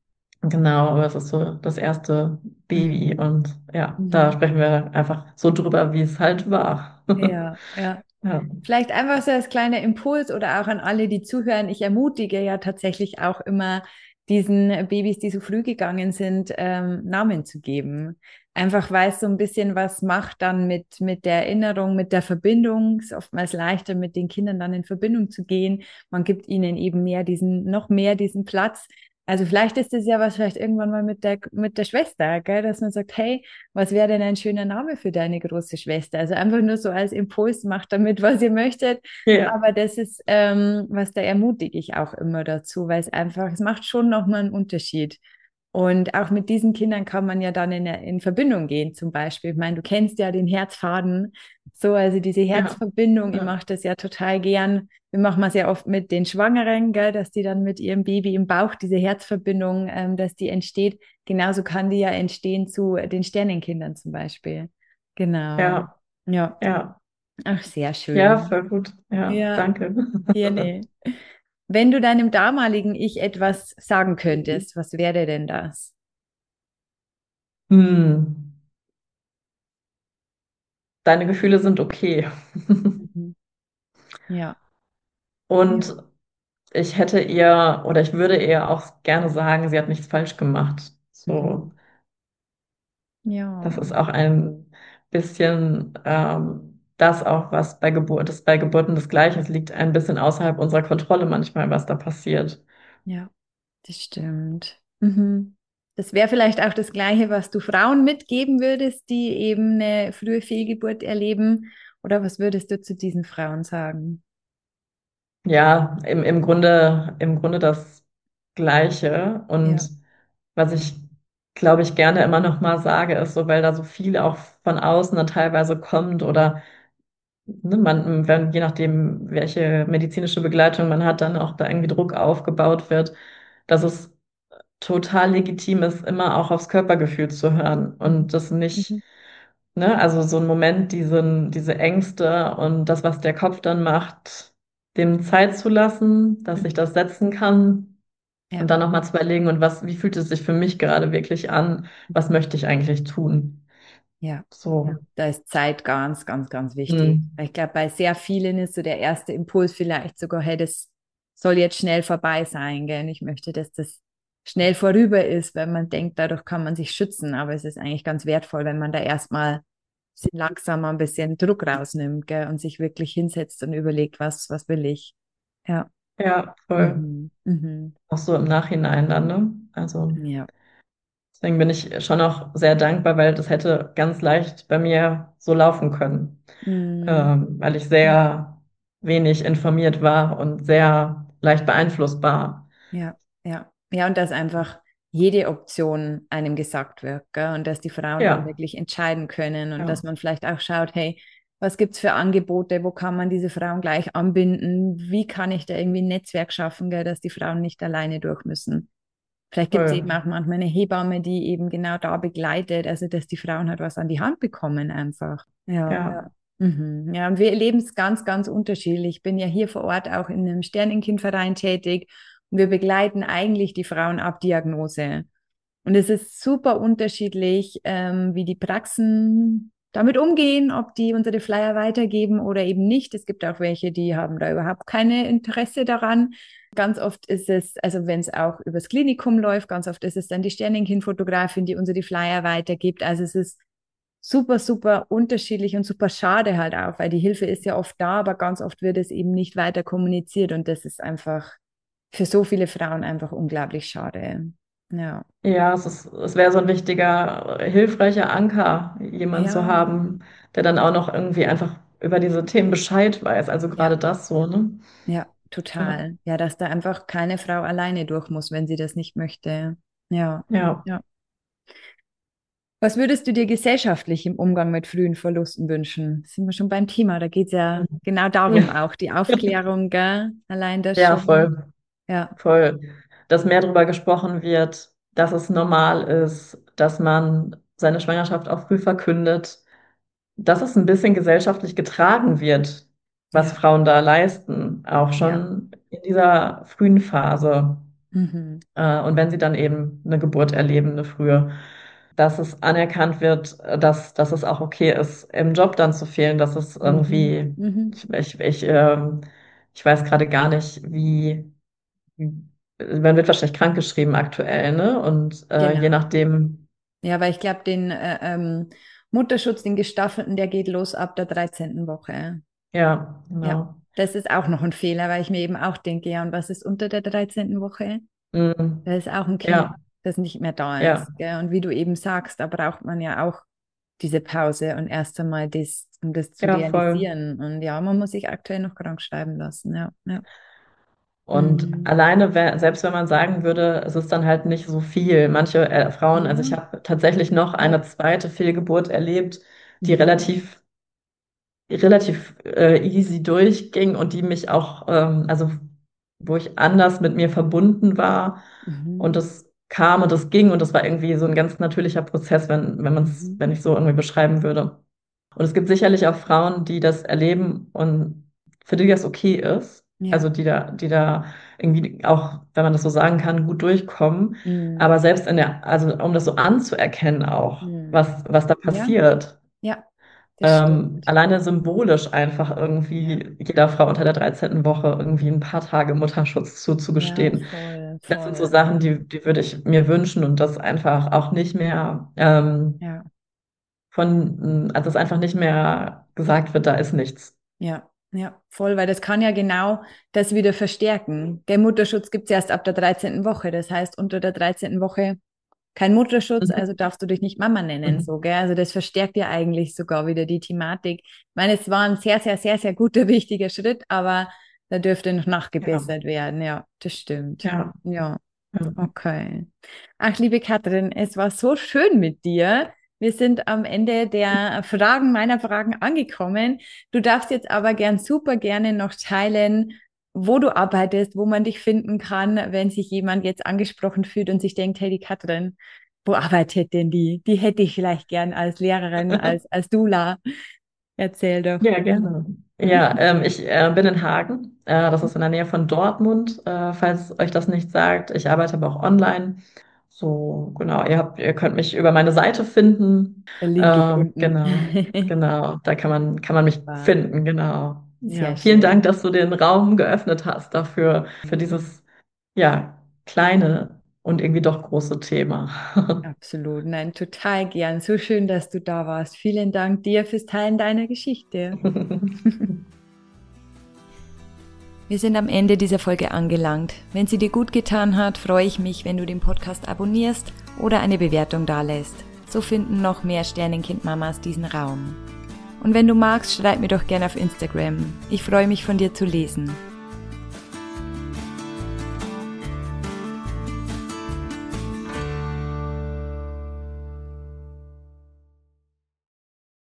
Genau, aber es ist so das erste Baby Mhm. und ja, da Mhm. sprechen wir einfach so drüber, wie es halt war. Ja, ja. Ja, Vielleicht einfach so als kleiner Impuls oder auch an alle, die zuhören. Ich ermutige ja tatsächlich auch immer, diesen Babys, die so früh gegangen sind, ähm, Namen zu geben. Einfach weil es so ein bisschen was macht dann mit, mit der Erinnerung, mit der Verbindung. Es ist oftmals leichter, mit den Kindern dann in Verbindung zu gehen. Man gibt ihnen eben mehr diesen, noch mehr diesen Platz. Also vielleicht ist es ja was, vielleicht irgendwann mal mit der, mit der Schwester, gell, dass man sagt, hey, was wäre denn ein schöner Name für deine große Schwester? Also einfach nur so als Impuls, macht damit, was ihr möchtet. ja, Aber das ist, ähm, was da ermutige ich auch immer dazu, weil es einfach, es macht schon nochmal einen Unterschied. Und auch mit diesen Kindern kann man ja dann in, in Verbindung gehen, zum Beispiel. Ich meine, du kennst ja den Herzfaden. So, also diese ja, Herzverbindung, ich ja, mache das ja total gern. Wir machen es ja oft mit den Schwangeren, gell, dass die dann mit ihrem Baby im Bauch, diese Herzverbindung, ähm, dass die entsteht. Genauso kann die ja entstehen zu den Sternenkindern zum Beispiel. Genau. ja, Ja. ja, Ach, sehr ja, schön. voll gut. Ja, Ja, danke. gerne. Wenn du deinem damaligen Ich etwas sagen könntest, was wäre denn das? Hm, deine Gefühle sind okay. Mhm. Ja, ja. Und ich hätte ihr oder ich würde ihr auch gerne sagen, sie hat nichts falsch gemacht. Mhm. So, das Ja. ist auch ein bisschen ähm, das auch, was bei Geburt, das bei Geburten das Gleiche ist, liegt ein bisschen außerhalb unserer Kontrolle manchmal, was da passiert. Ja, das stimmt. Mhm. Das wäre vielleicht auch das Gleiche, was du Frauen mitgeben würdest, die eben eine frühe Fehlgeburt erleben. Oder was würdest du zu diesen Frauen sagen? Ja, im, im Grunde, im Grunde das Gleiche. Ja. Und was ich, glaube ich, gerne immer noch mal sage, ist so, weil da so viel auch von außen dann teilweise kommt oder ne, man, wenn, je nachdem, welche medizinische Begleitung man hat, dann auch da irgendwie Druck aufgebaut wird, dass es total legitim ist, immer auch aufs Körpergefühl zu hören Mhm. und das nicht, Mhm. ne, also so ein Moment, diesen, diese Ängste und das, was der Kopf dann macht, dem Zeit zu lassen, dass ich Mhm. das setzen kann Ja. und dann nochmal zu überlegen, und was, wie fühlt es sich für mich gerade wirklich an? Was möchte ich eigentlich tun? Ja, ja, So, da ist Zeit ganz, ganz, ganz wichtig. hm, Weil ich glaube, bei sehr vielen ist so der erste Impuls vielleicht sogar, hey, das soll jetzt schnell vorbei sein, gell? Und ich möchte, dass das schnell vorüber ist, weil man denkt, dadurch kann man sich schützen. Aber es ist eigentlich ganz wertvoll, wenn man da erstmal ein bisschen langsamer ein bisschen Druck rausnimmt, gell? Und sich wirklich hinsetzt und überlegt, was, was will ich? Ja. ja, voll. Mhm. Mhm. Auch so im Nachhinein dann, ne? Also. Ja. Deswegen bin ich schon auch sehr dankbar, weil das hätte ganz leicht bei mir so laufen können, Mhm. ähm, weil ich Ja. sehr wenig informiert war und sehr leicht beeinflussbar. Ja, ja. Ja, und dass einfach jede Option einem gesagt wird, gell? Und dass die Frauen dann Ja, wirklich entscheiden können und dass ja, man vielleicht auch schaut, hey, was gibt's für Angebote, wo kann man diese Frauen gleich anbinden? Wie kann ich da irgendwie ein Netzwerk schaffen, gell, dass die Frauen nicht alleine durch müssen? Vielleicht gibt's eben voll. auch manchmal eine Hebamme, die eben genau da begleitet, also dass die Frauen halt was an die Hand bekommen einfach. Ja. Ja, Mhm. Ja, und wir erleben es ganz, ganz unterschiedlich. Ich bin ja hier vor Ort auch in einem Sternenkindverein tätig und wir begleiten eigentlich die Frauen ab Diagnose. Und es ist super unterschiedlich, ähm, wie die Praxen damit umgehen, ob die unsere Flyer weitergeben oder eben nicht. Es gibt auch welche, die haben da überhaupt keine Interesse daran. Ganz oft ist es, also wenn es auch übers Klinikum läuft, ganz oft ist es dann die Sternenkindfotografin, die unsere Flyer weitergibt. Also es ist super, super unterschiedlich und super schade halt auch, weil die Hilfe ist ja oft da, aber ganz oft wird es eben nicht weiter kommuniziert und das ist einfach für so viele Frauen einfach unglaublich schade. Ja. ja, es ist, es wäre so ein wichtiger, äh, hilfreicher Anker, jemanden zu Ja, haben, der dann auch noch irgendwie einfach über diese Themen Bescheid weiß. Also ja, gerade das so, ne? ja, Ja, total. Ja, dass da einfach keine Frau alleine durch muss, wenn sie das nicht möchte. Ja, ja. ja. Was würdest du dir gesellschaftlich im Umgang mit frühen Verlusten wünschen? Sind wir schon beim Thema? Da geht es ja genau darum auch, die Aufklärung, gell? Allein das Ja, schon. voll. Ja. Voll, dass mehr darüber gesprochen wird, dass es normal ist, dass man seine Schwangerschaft auch früh verkündet, dass es ein bisschen gesellschaftlich getragen wird, was Ja, Frauen da leisten, auch ja. schon in dieser frühen Phase. Mhm. Äh, Und wenn sie dann eben eine Geburt erleben, eine frühe, dass es anerkannt wird, äh, dass, dass es auch okay ist, im Job dann zu fehlen, dass es Mhm. irgendwie, Mhm. ich, ich, ich, ähm, ich weiß gerade gar nicht, wie man wird wahrscheinlich krankgeschrieben aktuell, ne? Und äh, je Genau. nachdem, Ja, weil ich glaube, den äh, ähm, Mutterschutz, den gestaffelten, der geht los ab der dreizehnten Woche. ja, Ja, genau. das ist auch noch ein Fehler, weil ich mir eben auch denke, ja, und was ist unter der dreizehnten Woche? Mm, Da ist auch ein Kind, ja, das nicht mehr da ja, ist. Gell? Und wie du eben sagst, da braucht man ja auch diese Pause und erst einmal das, um das zu ja, voll. realisieren. Und ja, man muss sich aktuell noch krank schreiben lassen. Ja, ja. Und Mhm. alleine, wer- selbst wenn man sagen würde, es ist dann halt nicht so viel. Manche äh, Frauen, also ich Ja, habe tatsächlich noch eine ja. zweite Fehlgeburt erlebt, die Mhm. relativ, relativ äh, easy durchging und die mich auch, ähm, also wo ich anders mit mir verbunden war und Mhm. es kam und es ging und es war irgendwie so ein ganz natürlicher Prozess, wenn, wenn man es, Mhm. wenn ich so irgendwie beschreiben würde. Und es gibt sicherlich auch Frauen, die das erleben und für die das okay ist. Also Ja. die da, die da irgendwie auch, wenn man das so sagen kann, gut durchkommen. Mhm. Aber selbst in der, also um das so anzuerkennen auch, Mhm. was, was da Ja, passiert, ja, das ähm, stimmt. alleine symbolisch einfach Ja, irgendwie jeder Frau unter der dreizehnten Woche irgendwie ein paar Tage Mutterschutz ja, zuzugestehen. voll, Das sind so voll. Sachen, die, die würde ich mir wünschen und das einfach auch nicht mehr, ähm, Ja. von, also es einfach nicht mehr gesagt wird, da ist nichts. Ja, ja, voll, weil das kann ja genau das wieder verstärken. Der Mutterschutz gibt es erst ab der dreizehnten Woche. Das heißt, unter der dreizehnten Woche kein Mutterschutz, also Mhm. darfst du dich nicht Mama nennen, Mhm. so, gell? Also das verstärkt ja eigentlich sogar wieder die Thematik. Ich meine, es war ein sehr, sehr, sehr, sehr guter, wichtiger Schritt, aber da dürfte noch Ja, nachgebessert werden. Ja, das stimmt. ja, Ja, ja. okay. Ach, liebe Katrin, es war so schön mit dir. Wir sind am Ende der Fragen, meiner Fragen angekommen. Du darfst jetzt aber gern super gerne noch teilen, wo du arbeitest, wo man dich finden kann, wenn sich jemand jetzt angesprochen fühlt und sich denkt, hey, die Katrin, wo arbeitet denn die? Die hätte ich vielleicht gern als Lehrerin, als, als Doula. Erzähl doch. Ja, gerne. Ja, ähm, ich äh, bin in Hagen. Äh, das ist in der Nähe von Dortmund, äh, falls euch das nicht sagt. Ich arbeite aber auch online. So, genau, ihr habt, ihr könnt mich über meine Seite finden. Der Link ist Ähm, unten. genau, genau, da kann man, kann man mich Super. finden, genau. Ja, Sehr vielen schön. Dank, dass du den Raum geöffnet hast dafür, für dieses, ja, kleine und irgendwie doch große Thema. Absolut. Nein, total gern. So schön, dass du da warst. Vielen Dank dir fürs Teilen deiner Geschichte. Wir sind am Ende dieser Folge angelangt. Wenn sie dir gut getan hat, freue ich mich, wenn du den Podcast abonnierst oder eine Bewertung dalässt. So finden noch mehr Sternenkind-Mamas diesen Raum. Und wenn du magst, schreib mir doch gerne auf Instagram. Ich freue mich, von dir zu lesen.